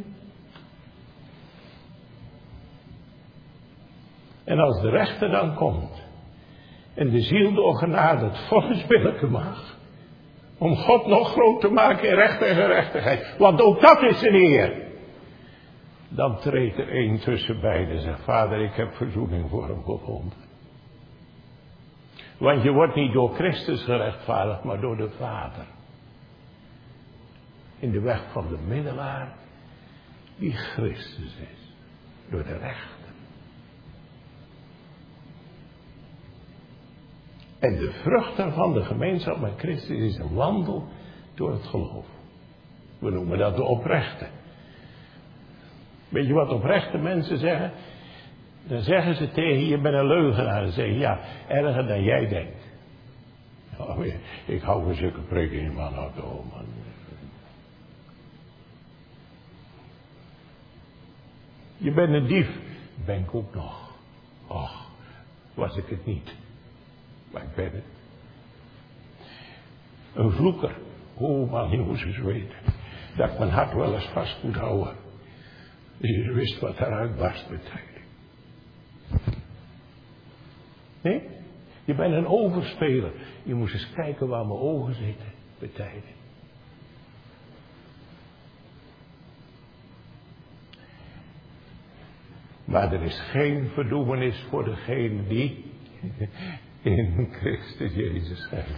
En als de rechter dan komt en de ziel door genade het vonnis billijken mag, om God nog groot te maken in recht en gerechtigheid, want ook dat is een eer. Dan treedt er één tussen beiden en zegt, Vader, ik heb verzoening voor hem gevonden. Want je wordt niet door Christus gerechtvaardigd, maar door de Vader. In de weg van de middelaar, die Christus is. Door de rechter. En de vrucht van de gemeenschap met Christus is een wandel door het geloof. We noemen dat de oprechte. Weet je wat oprechte mensen zeggen? Dan zeggen ze tegen je, je bent een leugenaar. Dan zeggen ja, erger dan jij denkt. Oh, ik hou van zulke preken in mijn auto, man. Je bent een dief. Ben ik ook nog. Och, was ik het niet. Maar ik ben het. Een vloeker. Oh man, je moest eens weten. Dat ik mijn hart wel eens vast moet houden. Je wist wat eruit barst met tijd. Nee? Je bent een overspeler. Je moest eens kijken waar mijn ogen zitten. Bij tijden. Maar er is geen verdoemenis voor degene die in Christus Jezus zijn.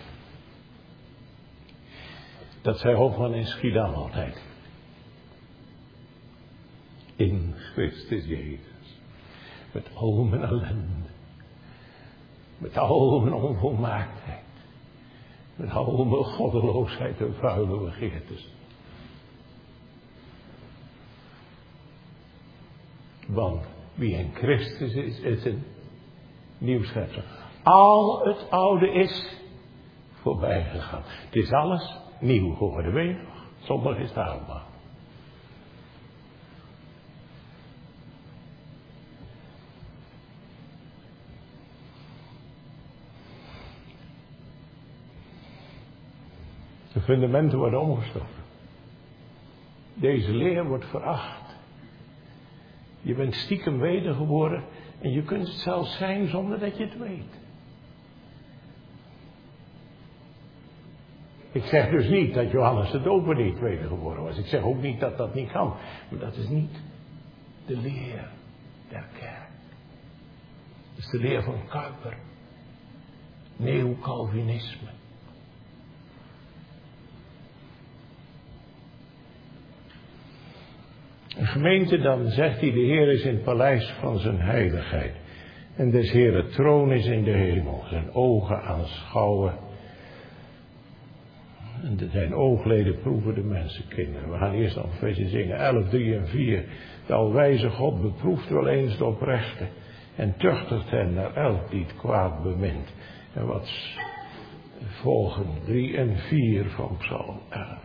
Dat zei Hofman in Schiedam altijd. In Christus Jezus. Met al mijn ellende. Met al mijn onvolmaaktheid. Met al mijn goddeloosheid en vuile begeertes. Want wie in Christus is, is een nieuw schepsel. Al het oude is voorbij gegaan. Het is alles nieuw geworden, weet je nog? Zondag is het avondmaal. De fundamenten worden omgestoten. Deze leer wordt veracht. Je bent stiekem wedergeboren en je kunt het zelfs zijn zonder dat je het weet. Ik zeg dus niet dat Johannes de Doper niet wedergeboren was. Ik zeg ook niet dat dat niet kan. Maar dat is niet de leer der kerk. Dat is de leer van Kuyper. Neo-Calvinisme. Een gemeente, dan zegt hij, de Heer is in het paleis van zijn heiligheid. En des Heeren troon is in de hemel. Zijn ogen aanschouwen En de, zijn oogleden proeven de mensenkinderen. We gaan eerst nog een versje zingen, elf, drie en vier. De alwijze God beproeft wel eens de oprechte en tuchtigt hen naar elk die het kwaad bemint. En wat volgen drie en vier van Psalm elf.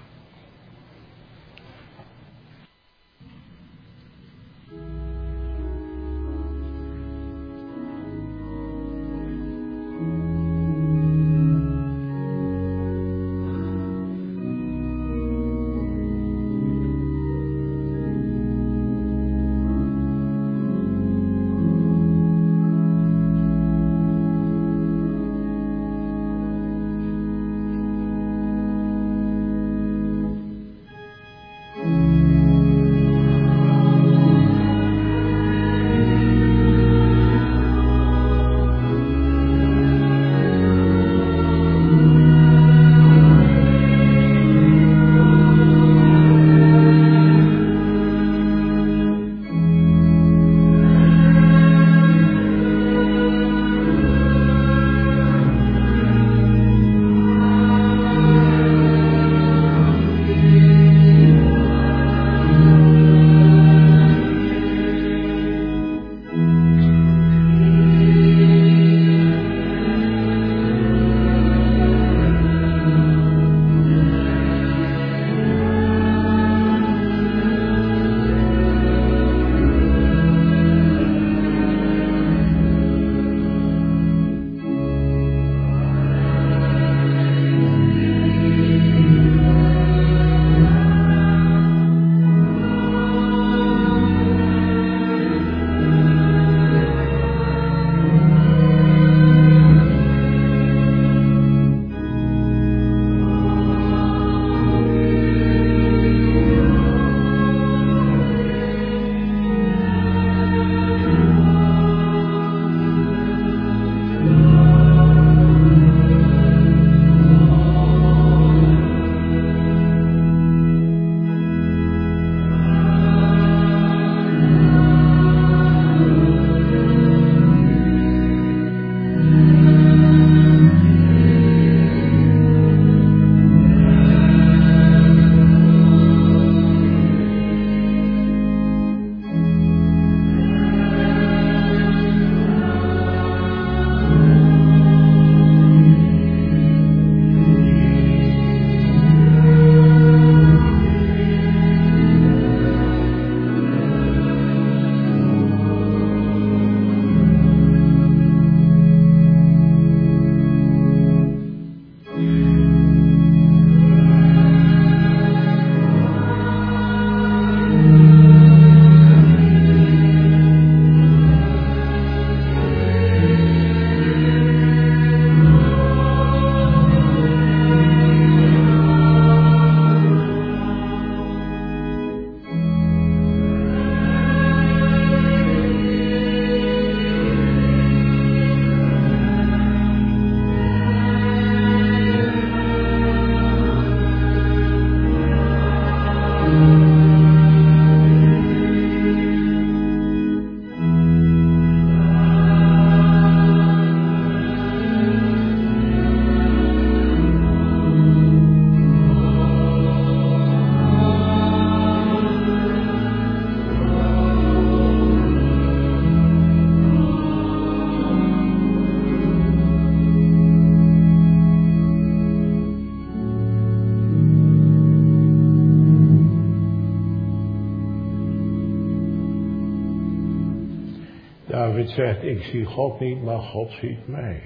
David zegt, ik zie God niet, maar God ziet mij.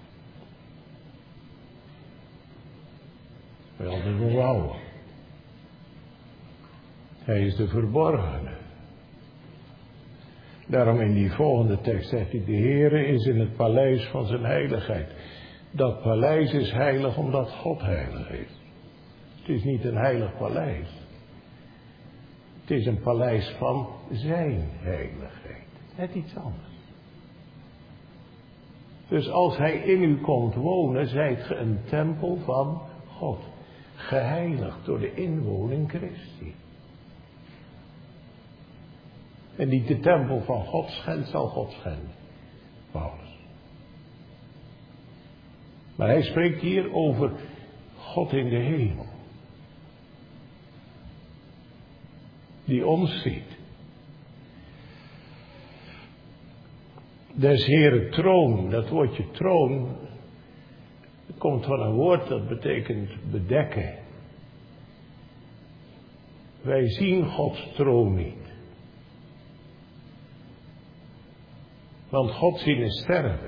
Wel de berouwen. Hij is de verborgene. Daarom in die volgende tekst zegt hij, de Heere is in het paleis van zijn heiligheid. Dat paleis is heilig omdat God heilig is. Het is niet een heilig paleis. Het is een paleis van zijn heiligheid. Net iets anders. Dus als hij in u komt wonen, zijt ge een tempel van God. Geheiligd door de inwoning Christi. En die de tempel van God schendt, zal God schenden. Paulus. Maar hij spreekt hier over God in de hemel. Die ons ziet. Des Heeren troon, dat woordje troon, komt van een woord dat betekent bedekken. Wij zien Gods troon niet. Want God zien is sterven.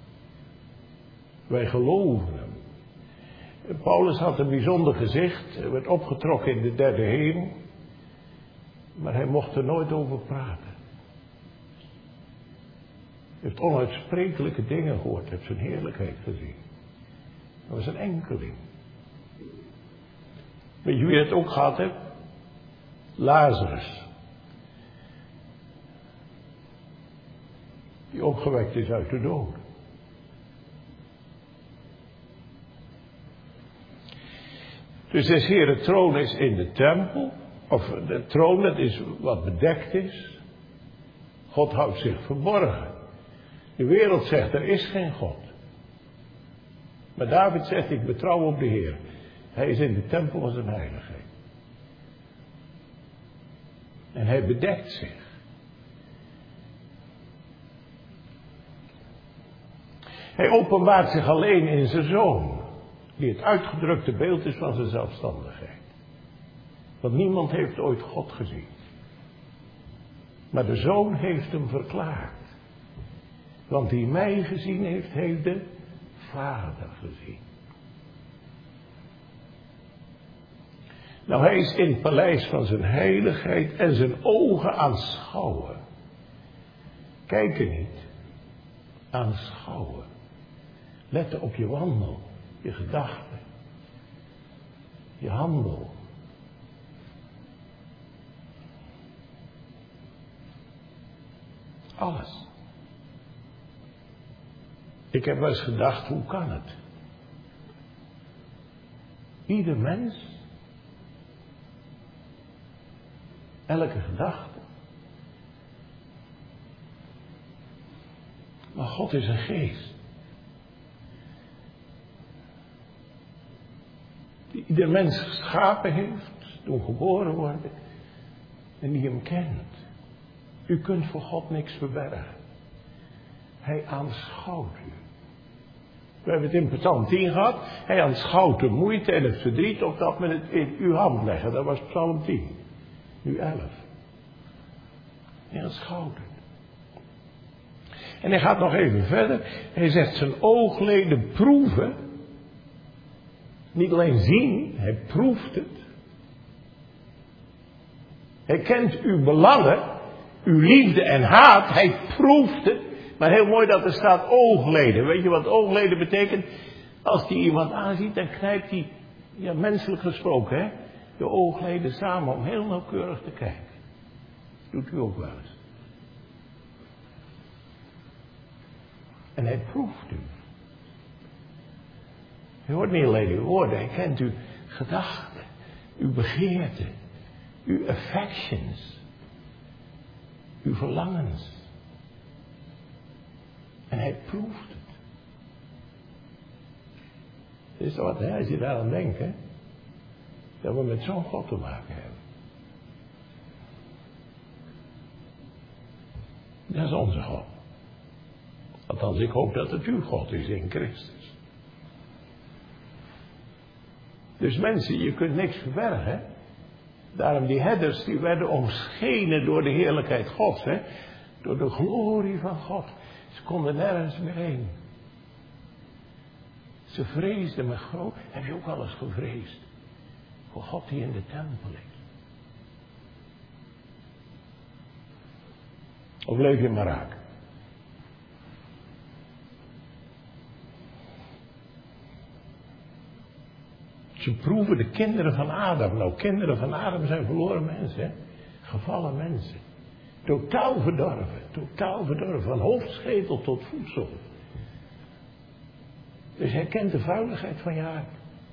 Wij geloven hem. Paulus had een bijzonder gezicht. Hij werd opgetrokken in de derde hemel. Maar hij mocht er nooit over praten. Hij heeft onuitsprekelijke dingen gehoord. Hij heeft zijn heerlijkheid gezien. Dat was een enkeling. Weet je wie het ook gehad heeft? Lazarus. Die opgewekt is uit de dood. Dus des Heeren troon is in de tempel. Of de troon, dat is wat bedekt is. God houdt zich verborgen. De wereld zegt, er is geen God. Maar David zegt, ik betrouw op de Heer. Hij is in de tempel van zijn heiligheid. En hij bedekt zich. Hij openbaart zich alleen in zijn Zoon, die het uitgedrukte beeld is van zijn zelfstandigheid. Want niemand heeft ooit God gezien. Maar de Zoon heeft hem verklaard. Want die mij gezien heeft, heeft de Vader gezien. Nou, hij is in het paleis van zijn heiligheid en zijn ogen aanschouwen. Kijken niet, aanschouwen. Letten op je wandel, je gedachten, je handel. Alles. Ik heb wel eens gedacht, hoe kan het? Ieder mens, elke gedachte. Maar God is een geest. Die ieder mens geschapen heeft, toen geboren worden, en die hem kent. U kunt voor God niks verbergen. Hij aanschouwt u. We hebben het in Psalm tien gehad. Hij aanschouwt de moeite en het verdriet, opdat men het in uw hand leggen. Dat was Psalm tien. Nu elf. Hij aanschouwt het. En hij gaat nog even verder. Hij zegt zijn oogleden proeven. Niet alleen zien, hij proeft het. Hij kent uw belangen, uw liefde en haat. Hij proeft het. Maar heel mooi dat er staat oogleden. Weet je wat oogleden betekent? Als die iemand aanziet, dan knijpt hij, ja, menselijk gesproken, hè, de oogleden samen om heel nauwkeurig te kijken. Doet u ook wel eens. En hij proeft u. Hij hoort niet alleen uw woorden, hij kent uw gedachten, uw begeerten, uw affections, uw verlangens. En hij proeft het. Dat is wat, hè, als je daar aan denkt, hè, dat we met zo'n God te maken hebben. Dat is onze God. Althans, ik hoop dat het uw God is in Christus. Dus mensen, je kunt niks verbergen, hè. Daarom die herders, die werden omschenen door de heerlijkheid Gods, hè. Door de glorie van God. Ze konden nergens meer heen. Ze vreesden me groot. Heb je ook al eens gevreesd? Voor God die in de tempel is. Of leef je maar raak? Ze proeven de kinderen van Adam. Nou, kinderen van Adam zijn verloren mensen, hè? Gevallen mensen. Totaal verdorven, totaal verdorven, van hoofdschetel tot voedsel. Dus hij kent de vuiligheid van je hart.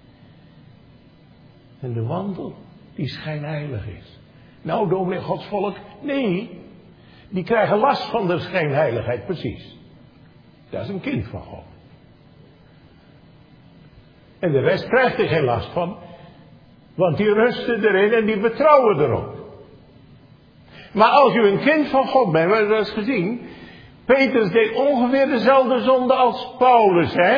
En de wandel die schijnheilig is. Nou, dominee, Gods volk, nee. Die krijgen last van de schijnheiligheid, precies. Dat is een kind van God. En de rest krijgt er geen last van. Want die rusten erin en die betrouwen erop. Maar als u een kind van God bent, we hebben dat eens gezien. Petrus deed ongeveer dezelfde zonde als Paulus, hè?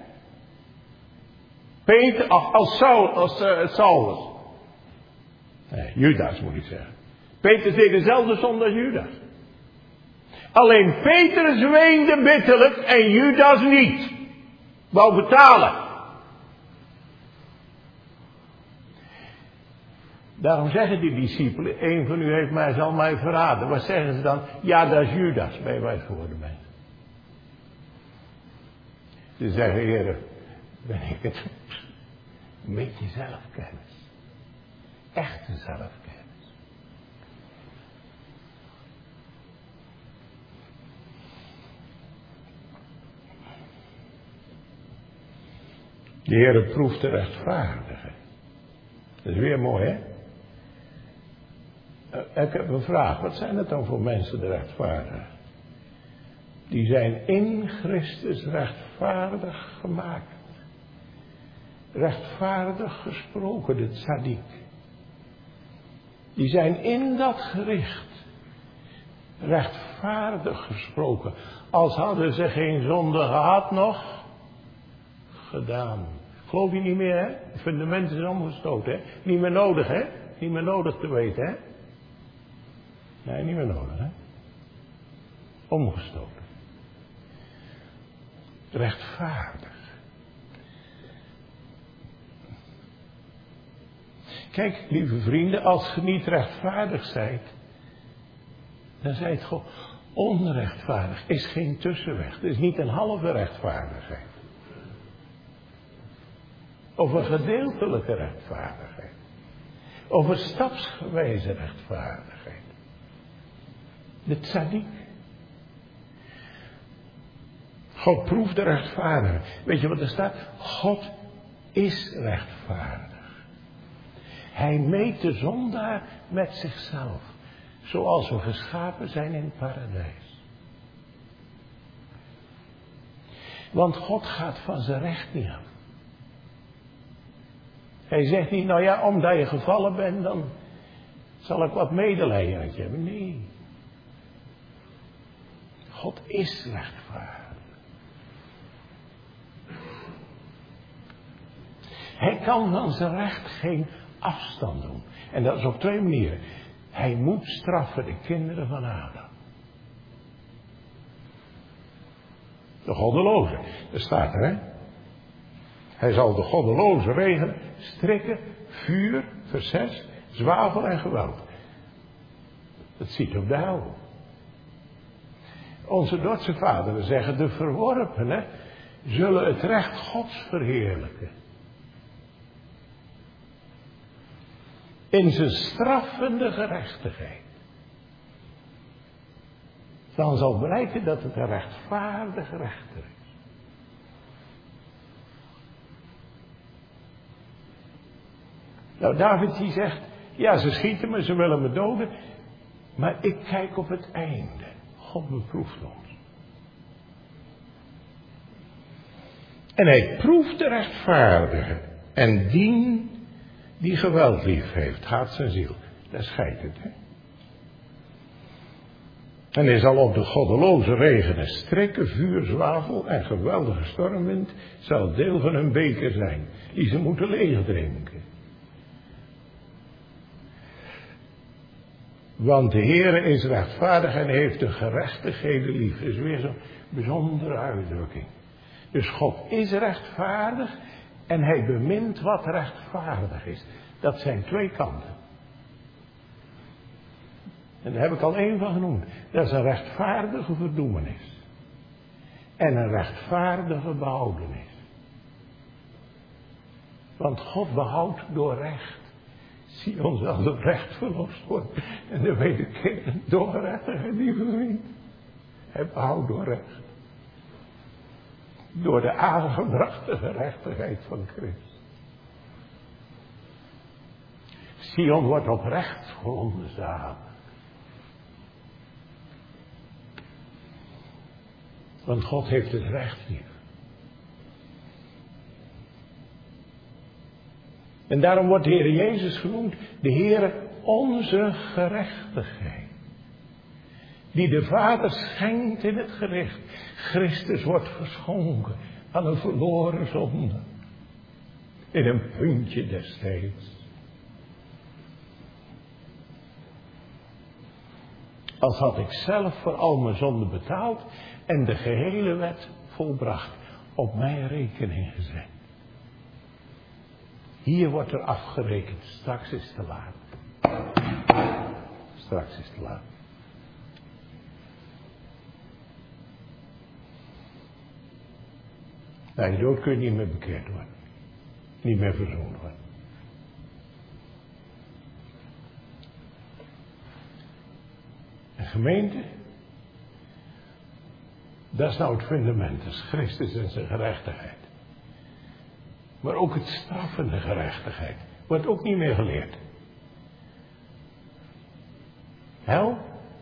Peter, als, Saul, als uh, Saulus. Nee, Judas moet ik zeggen. Petrus deed dezelfde zonde als Judas. Alleen Petrus weende bitterlijk en Judas niet. Wou betalen. Daarom zeggen die discipelen, één van u heeft mij, zal mij verraden. Wat zeggen ze dan? Ja, dat is Judas, bij wijze van woorden. Ze zeggen, Heer, ben ik het? Een beetje zelfkennis. Echte zelfkennis. De Heer proeft de rechtvaardige. Dat is weer mooi, hè? Ik heb een vraag. Wat zijn het dan voor mensen, de rechtvaardigen? Die zijn in Christus rechtvaardig gemaakt. Rechtvaardig gesproken, de tzaddik. Die zijn in dat gericht rechtvaardig gesproken. Als hadden ze geen zonde gehad nog, gedaan. Geloof je niet meer, hè? Het fundament is omgestoten, hè? Niet meer nodig, hè? Niet meer nodig te weten, hè? Nee, niet meer nodig, hè? Omgestoten. Rechtvaardig. Kijk, lieve vrienden, als je niet rechtvaardig zijt, dan zijt je gewoon onrechtvaardig. Is geen tussenweg. Het is niet een halve rechtvaardigheid. Of een gedeeltelijke rechtvaardigheid. Of een stapsgewijze rechtvaardigheid. De tzaddik. God proeft de rechtvaardige. Weet je wat er staat? God is rechtvaardig. Hij meet de zondaar met zichzelf. Zoals we geschapen zijn in het paradijs. Want God gaat van zijn recht niet af. Hij zegt niet, nou ja, omdat je gevallen bent, dan zal ik wat medelijden met je hebben. Nee. God is rechtvaardig. Hij kan van zijn recht geen afstand doen. En dat is op twee manieren. Hij moet straffen de kinderen van Adam. De goddelozen. Dat staat er, hè. Hij zal de goddelozen regelen, strikken, vuur, verzet, zwavel en geweld. Dat ziet op de hel. Onze Duitse vaderen zeggen, de verworpenen zullen het recht Gods verheerlijken. In zijn straffende gerechtigheid. Dan zal blijken dat het een rechtvaardige rechter is. Nou, David die zegt, ja, ze schieten me, ze willen me doden. Maar ik kijk op het einde. God beproeft ons. En hij proeft de rechtvaardige. En dien die geweld lief heeft, haat zijn ziel. Daar scheidt het, hè. En hij zal op de goddeloze regenen, strikken, vuur, zwavel en geweldige stormwind zal deel van hun beker zijn, die ze moeten leegdrinken. Want de Heere is rechtvaardig en heeft de gerechtigheden lief. Dat is weer zo'n bijzondere uitdrukking. Dus God is rechtvaardig en hij bemint wat rechtvaardig is. Dat zijn twee kanten. En daar heb ik al één van genoemd. Dat is een rechtvaardige verdoemenis. En een rechtvaardige behoudenis. Want God behoudt door recht. Sion zal door recht verlost worden. En de wederkerende doorrechter, lieve vriend. Hij behoudt door recht. Door de aangebrachte gerechtigheid van Christus. Sion wordt op rechtsgronden zalig. Want God heeft het recht lief. En daarom wordt de Heer Jezus genoemd de Heer onze gerechtigheid. Die de Vader schenkt in het gericht. Christus wordt geschonken aan een verloren zonde. In een puntje destijds. Als had ik zelf voor al mijn zonden betaald en de gehele wet volbracht, op mijn rekening gezet. Hier wordt er afgerekend, straks is het te laat. Straks is het te laat. Na je dood kun je niet meer bekeerd worden. Niet meer verzoend worden. En gemeente, dat is nou het fundament, dat is Christus en zijn gerechtigheid. Maar ook het straffende gerechtigheid wordt ook niet meer geleerd. Hel?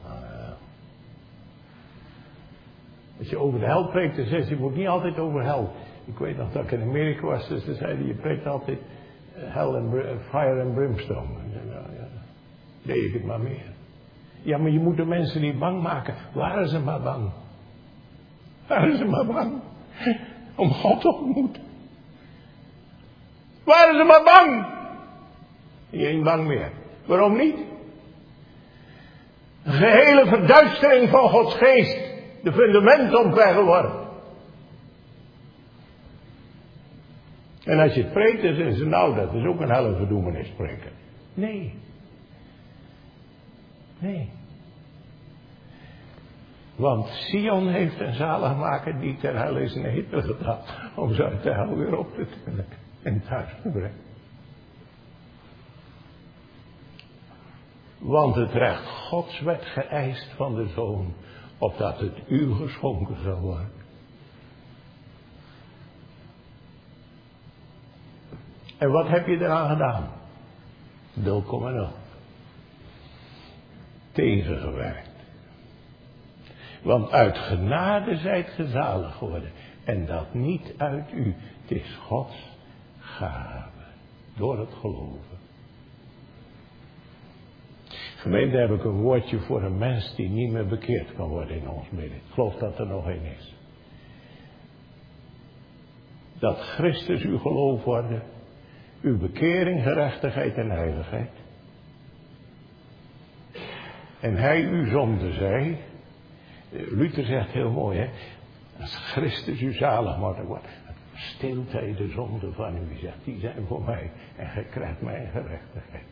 Als je over de hel preekt, dan zegt je, je moet niet altijd over hel. Ik weet nog dat ik in Amerika was, dus ze zeiden, je preekt altijd hell and fire and brimstone. Nou, ja, deed ik het maar meer. Ja, maar je moet de mensen niet bang maken. Waren ze maar bang. Waren ze maar bang. Om God te ontmoeten. Waren ze maar bang. Je ain't bang meer. Waarom niet? Een gehele verduistering van Gods geest. De fundamenten omvergeworpen. En als je het preekt, dan zeggen ze, nou, dat is ook een helle verdoemenis spreken. Nee. Nee. Want Sion heeft een zaligmaker die ter hel is neder gedaan, om ze uit de hel weer op te tillen en thuis te brengen. Want het recht Gods werd geëist van de Zoon, opdat het u geschonken zou worden. En wat heb je eraan gedaan? nul komma nul. Tegengewerkt. Want uit genade zijt ge zalig geworden. En dat niet uit u. Het is Gods gave. Door het geloven. Gemeente, heb ik een woordje voor een mens die niet meer bekeerd kan worden in ons midden. Ik geloof dat er nog één is. Dat Christus uw geloof worden. Uw bekering, gerechtigheid en heiligheid. En hij uw zonde zei. Luther zegt heel mooi, hè. Als Christus uw zaligmaker wordt, steelt hij de zonde van u. Zegt, die zijn voor mij. En gij krijgt mijn gerechtigheid.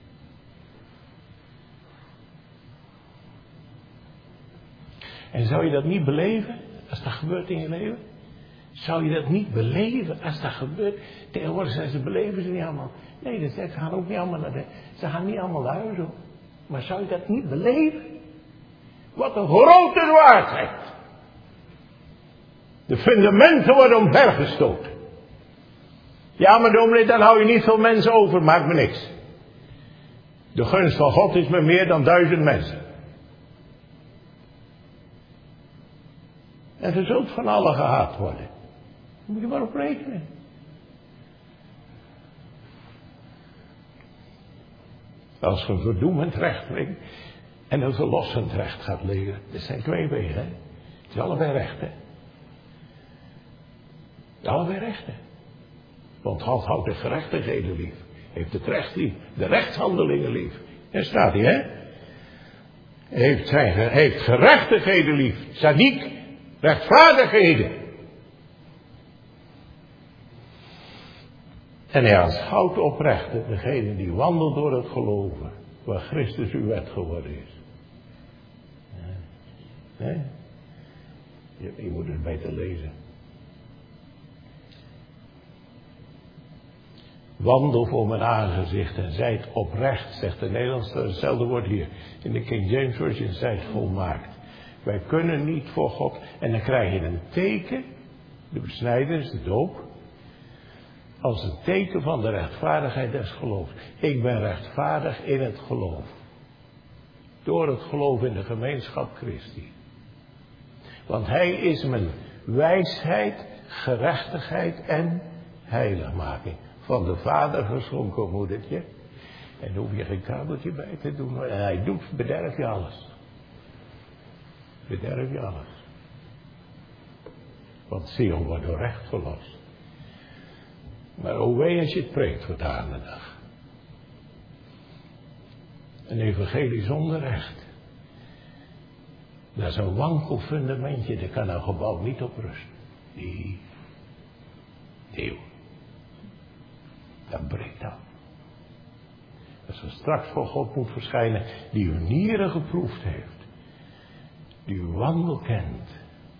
En zou je dat niet beleven, als dat gebeurt in je leven? Zou je dat niet beleven als dat gebeurt? Tegenwoordig zijn ze, beleven ze niet allemaal. Nee, ze gaan ook niet allemaal naar de, ze gaan niet allemaal naar huis op. Maar zou je dat niet beleven? Wat een grote waarheid. De fundamenten worden omvergestoten. Ja, maar dominee, dan hou je niet veel mensen over, maakt me niks. De gunst van God is met meer dan duizend mensen. En ze zult van allen gehaat worden. Daar moet je maar op rekenen. Als je een verdoemend recht brengt en een verlossend recht gaat leren. Dat zijn twee wegen, hè. Het is allebei recht, hè. Allebei recht, hè. Want God houdt de gerechtigheden lief. Heeft het recht lief. De rechtshandelingen lief. Daar staat hij, hè. Heeft, zijn, heeft gerechtigheden lief. Sadiek. Rechtvaardigheden. En hij aanschouwt oprecht degene die wandelt door het geloven. Waar Christus uw wet geworden is. Nee? Je, je moet het beter lezen. Wandel voor mijn aangezicht en zijt oprecht, zegt de Nederlandse, hetzelfde woord hier. In de King James Version, zijt volmaakt. Wij kunnen niet voor God. En dan krijg je een teken. De besnijdenis, de doop. Als een teken van de rechtvaardigheid des geloofs. Ik ben rechtvaardig in het geloof. Door het geloof in de gemeenschap Christi. Want hij is mijn wijsheid, gerechtigheid en heiligmaking. van de Vader geschonken, moedertje. En daar hoef je geen krabbeltje bij te doen. En hij doet, bederf je alles. Bederf je alles. Want Sion wordt door recht verlost. Maar o wee als je het preekt vandaag de dag. Een evangelie zonder recht. Dat is een wankel fundamentje, daar kan een gebouw niet op rusten. Nee. Nee. Dat breekt af. Als er straks voor God moet verschijnen, die uw nieren geproefd heeft. Die uw wandel kent.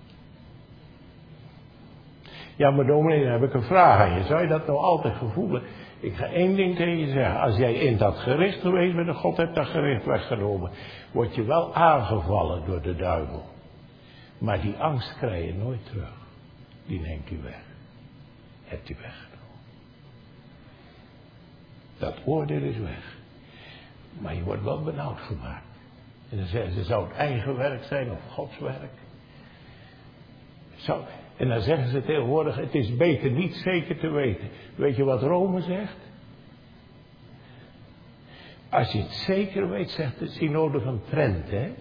Ja, maar dominee, dan heb ik een vraag aan je. Zou je dat nou altijd gevoelen? Ik ga één ding tegen je zeggen. Als jij in dat gericht geweest bent en God heeft dat gericht weggenomen, word je wel aangevallen door de duivel. Maar die angst krijg je nooit terug. Die neemt hij weg. Hebt hij weggenomen. Dat oordeel is weg. Maar je wordt wel benauwd gemaakt. En dan zeggen ze, zou het eigen werk zijn of Gods werk? Zou... En dan zeggen ze tegenwoordig, het is beter niet zeker te weten. Weet je wat Rome zegt? Als je het zeker weet, zegt de synode van Trent, hè?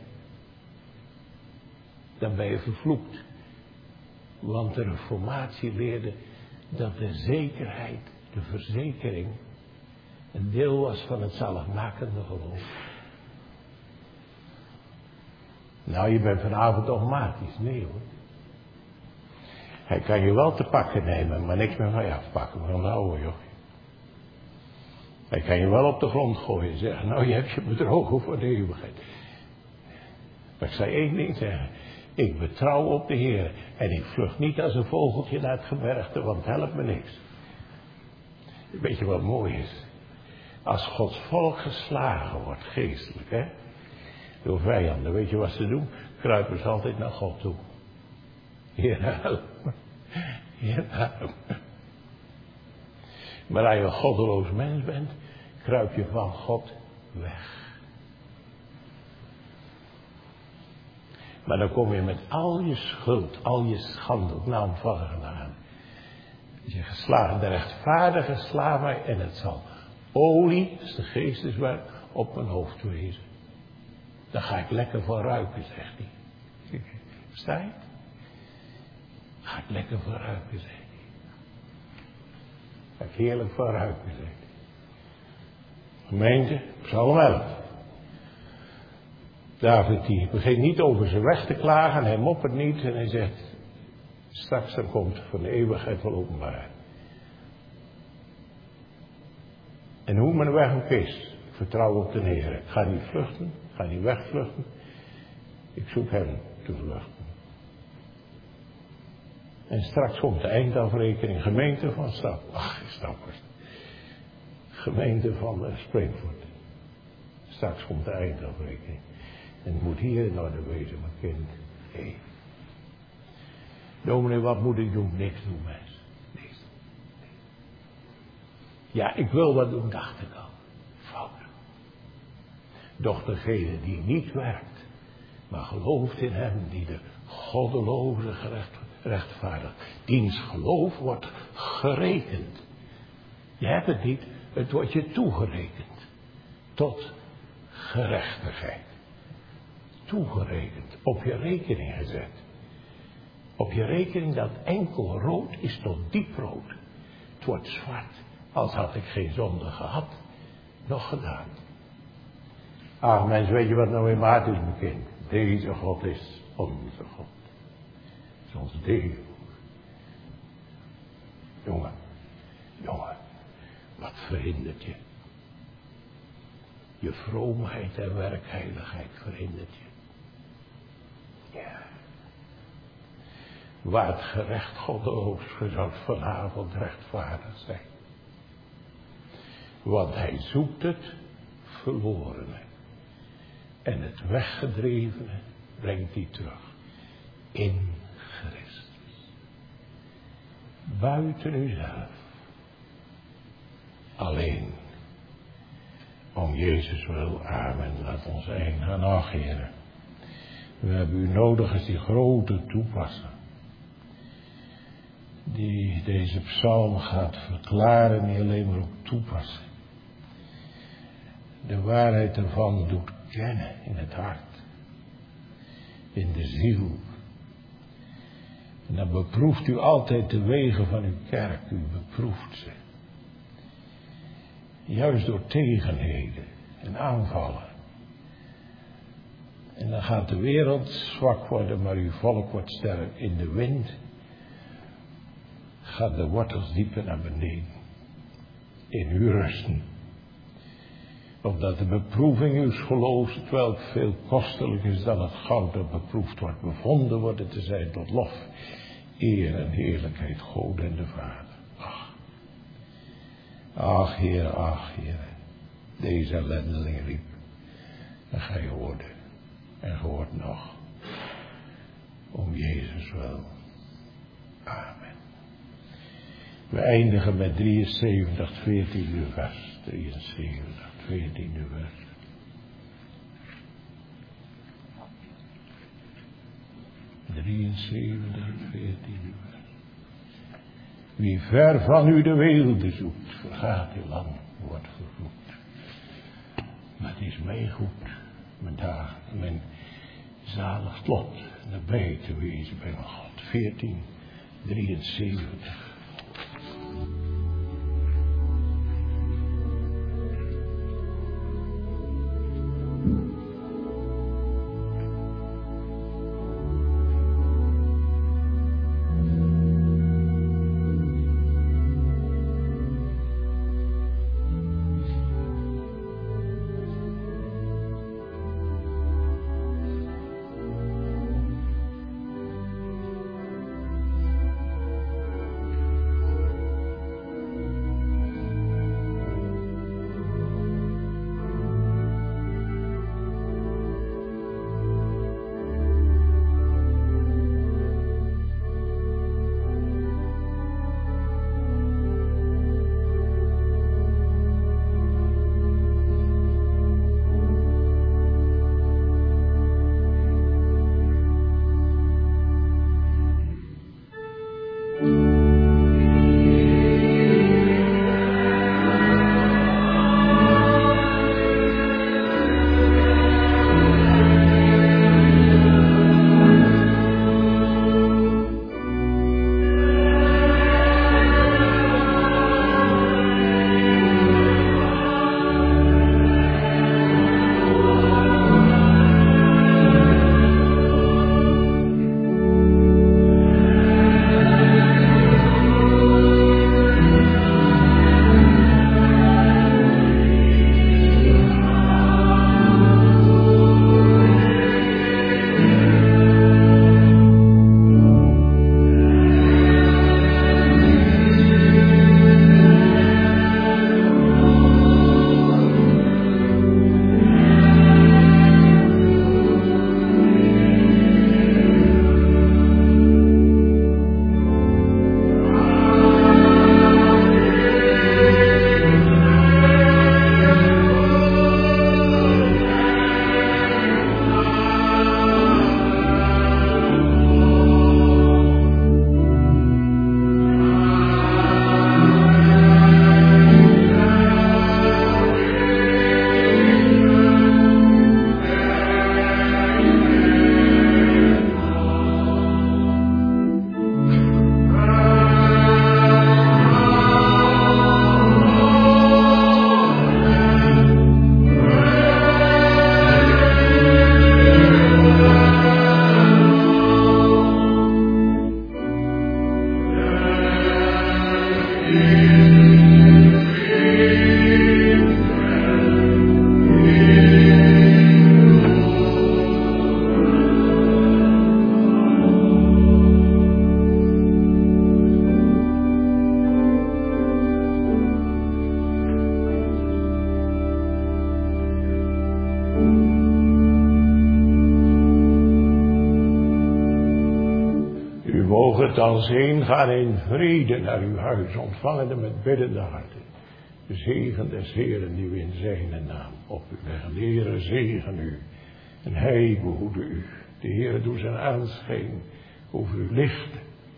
Dan ben je vervloekt. Want de reformatie leerde dat de zekerheid, de verzekering, een deel was van het zaligmakende geloof. Nou, je bent vanavond dogmatisch. Nee hoor. Hij kan je wel te pakken nemen, maar niks meer van je afpakken. Maar nou joh. Hij kan je wel op de grond gooien en zeggen, nou je hebt je bedrogen voor de eeuwigheid. Maar ik zou één ding zeggen. Ik betrouw op de Heer. En ik vlucht niet als een vogeltje naar het gebergte, want het helpt me niks. Weet je wat mooi is? Als Gods volk geslagen wordt, geestelijk, hè? Door vijanden, weet je wat ze doen? Kruipen ze altijd naar God toe. Heer, help me. Heer, help me. Maar als je een goddeloos mens bent, kruip je van God weg. Maar dan kom je met al je schuld, al je schande op naam van genade. Als je geslagen, de rechtvaardige sla mij en het zal olie, dat is de geesteswerk, op mijn hoofd wezen. Daar ga ik lekker van ruiken, zegt hij. Versta je? Ga ik lekker van ruiken, zegt hij. Ga ik heerlijk van ruiken, zegt hij. Gemeente, Psalm elf. David die begint niet over zijn weg te klagen, hij moppert niet en hij zegt, straks dan komt van de eeuwigheid wel openbaar. En hoe mijn weg ook is, ik vertrouw op de Heer. Ik ga niet vluchten, ik ga niet wegvluchten. Ik zoek hem te vluchten. En straks komt de eindafrekening, gemeente van Stap. Ach, Stappers. Gemeente van uh, Springvoort. Straks komt de eindafrekening. En het moet hier in orde wezen, mijn kind. Nee. Dominee, wat moet ik doen? Niks doen, mensen. Niks. Ja, ik wil wat doen, dacht ik al. Fout. Doch degene die niet werkt, maar gelooft in hem, die de goddeloze gerecht, rechtvaardigt, diens geloof wordt gerekend. Je hebt het niet, het wordt je toegerekend. Tot gerechtigheid. Toegerekend, op je rekening gezet. Op je rekening dat enkel rood is tot diep rood. Het wordt zwart, als had ik geen zonde gehad, nog gedaan. Ach mensen, weet je wat nou in mijn hart is, mijn kind? Deze God is onze God. Het is onze deel. Jongen, jongen, wat verhindert je? Je vroomheid en werkheiligheid verhindert je. Ja. Waar het gerecht goddeloos zou vanavond rechtvaardig zijn. Want hij zoekt het verlorene. En het weggedrevene brengt hij terug. In Christus. Buiten uzelf. Alleen. Om Jezus wil. Amen. Laat ons één gaan. Ach, Heer. We hebben u nodig als die grote toepassen. die deze psalm gaat verklaren, niet alleen maar ook toepassen. De waarheid ervan doet kennen in het hart, in de ziel. En dan beproeft u altijd de wegen van uw kerk, u beproeft ze. Juist door tegenheden en aanvallen. En dan gaat de wereld zwak worden, maar uw volk wordt sterk. In de wind gaat de wortels dieper naar beneden. In u rusten. Opdat de beproeving uw geloofs, terwijl het veel kostelijker is dan het goud dat beproefd wordt, bevonden worden te zijn tot lof, eer en heerlijkheid, God en de Vader. Ach, ach Heer, ach Heer, deze ellendeling riep. En gij hoorde, en gehoord nog, om Jezus wel. Amen. We eindigen met drieënzeventig, veertiende vers. drieënzeventig, veertiende vers. drieënzeventig, veertiende vers. Wie ver van u de weelde zoekt, vergaat uw land, wordt vervloekt. Maar het is mij goed, mijn dagen, mijn zalig lot, nabij te wezen bij mijn God. veertien, drieënzeventig. het als heen gaan in vrede naar uw huis, ontvangende met biddende harten. De zegen des Heeren die we in zijn naam op u leggen. De Heere zegen u en hij behoede u. De Heere doet zijn aanschijn over u lichten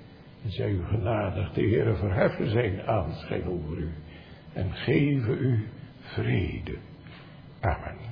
En zij u genadig, de Heere verheffen zijn aanschijn over u en geven u vrede. Amen.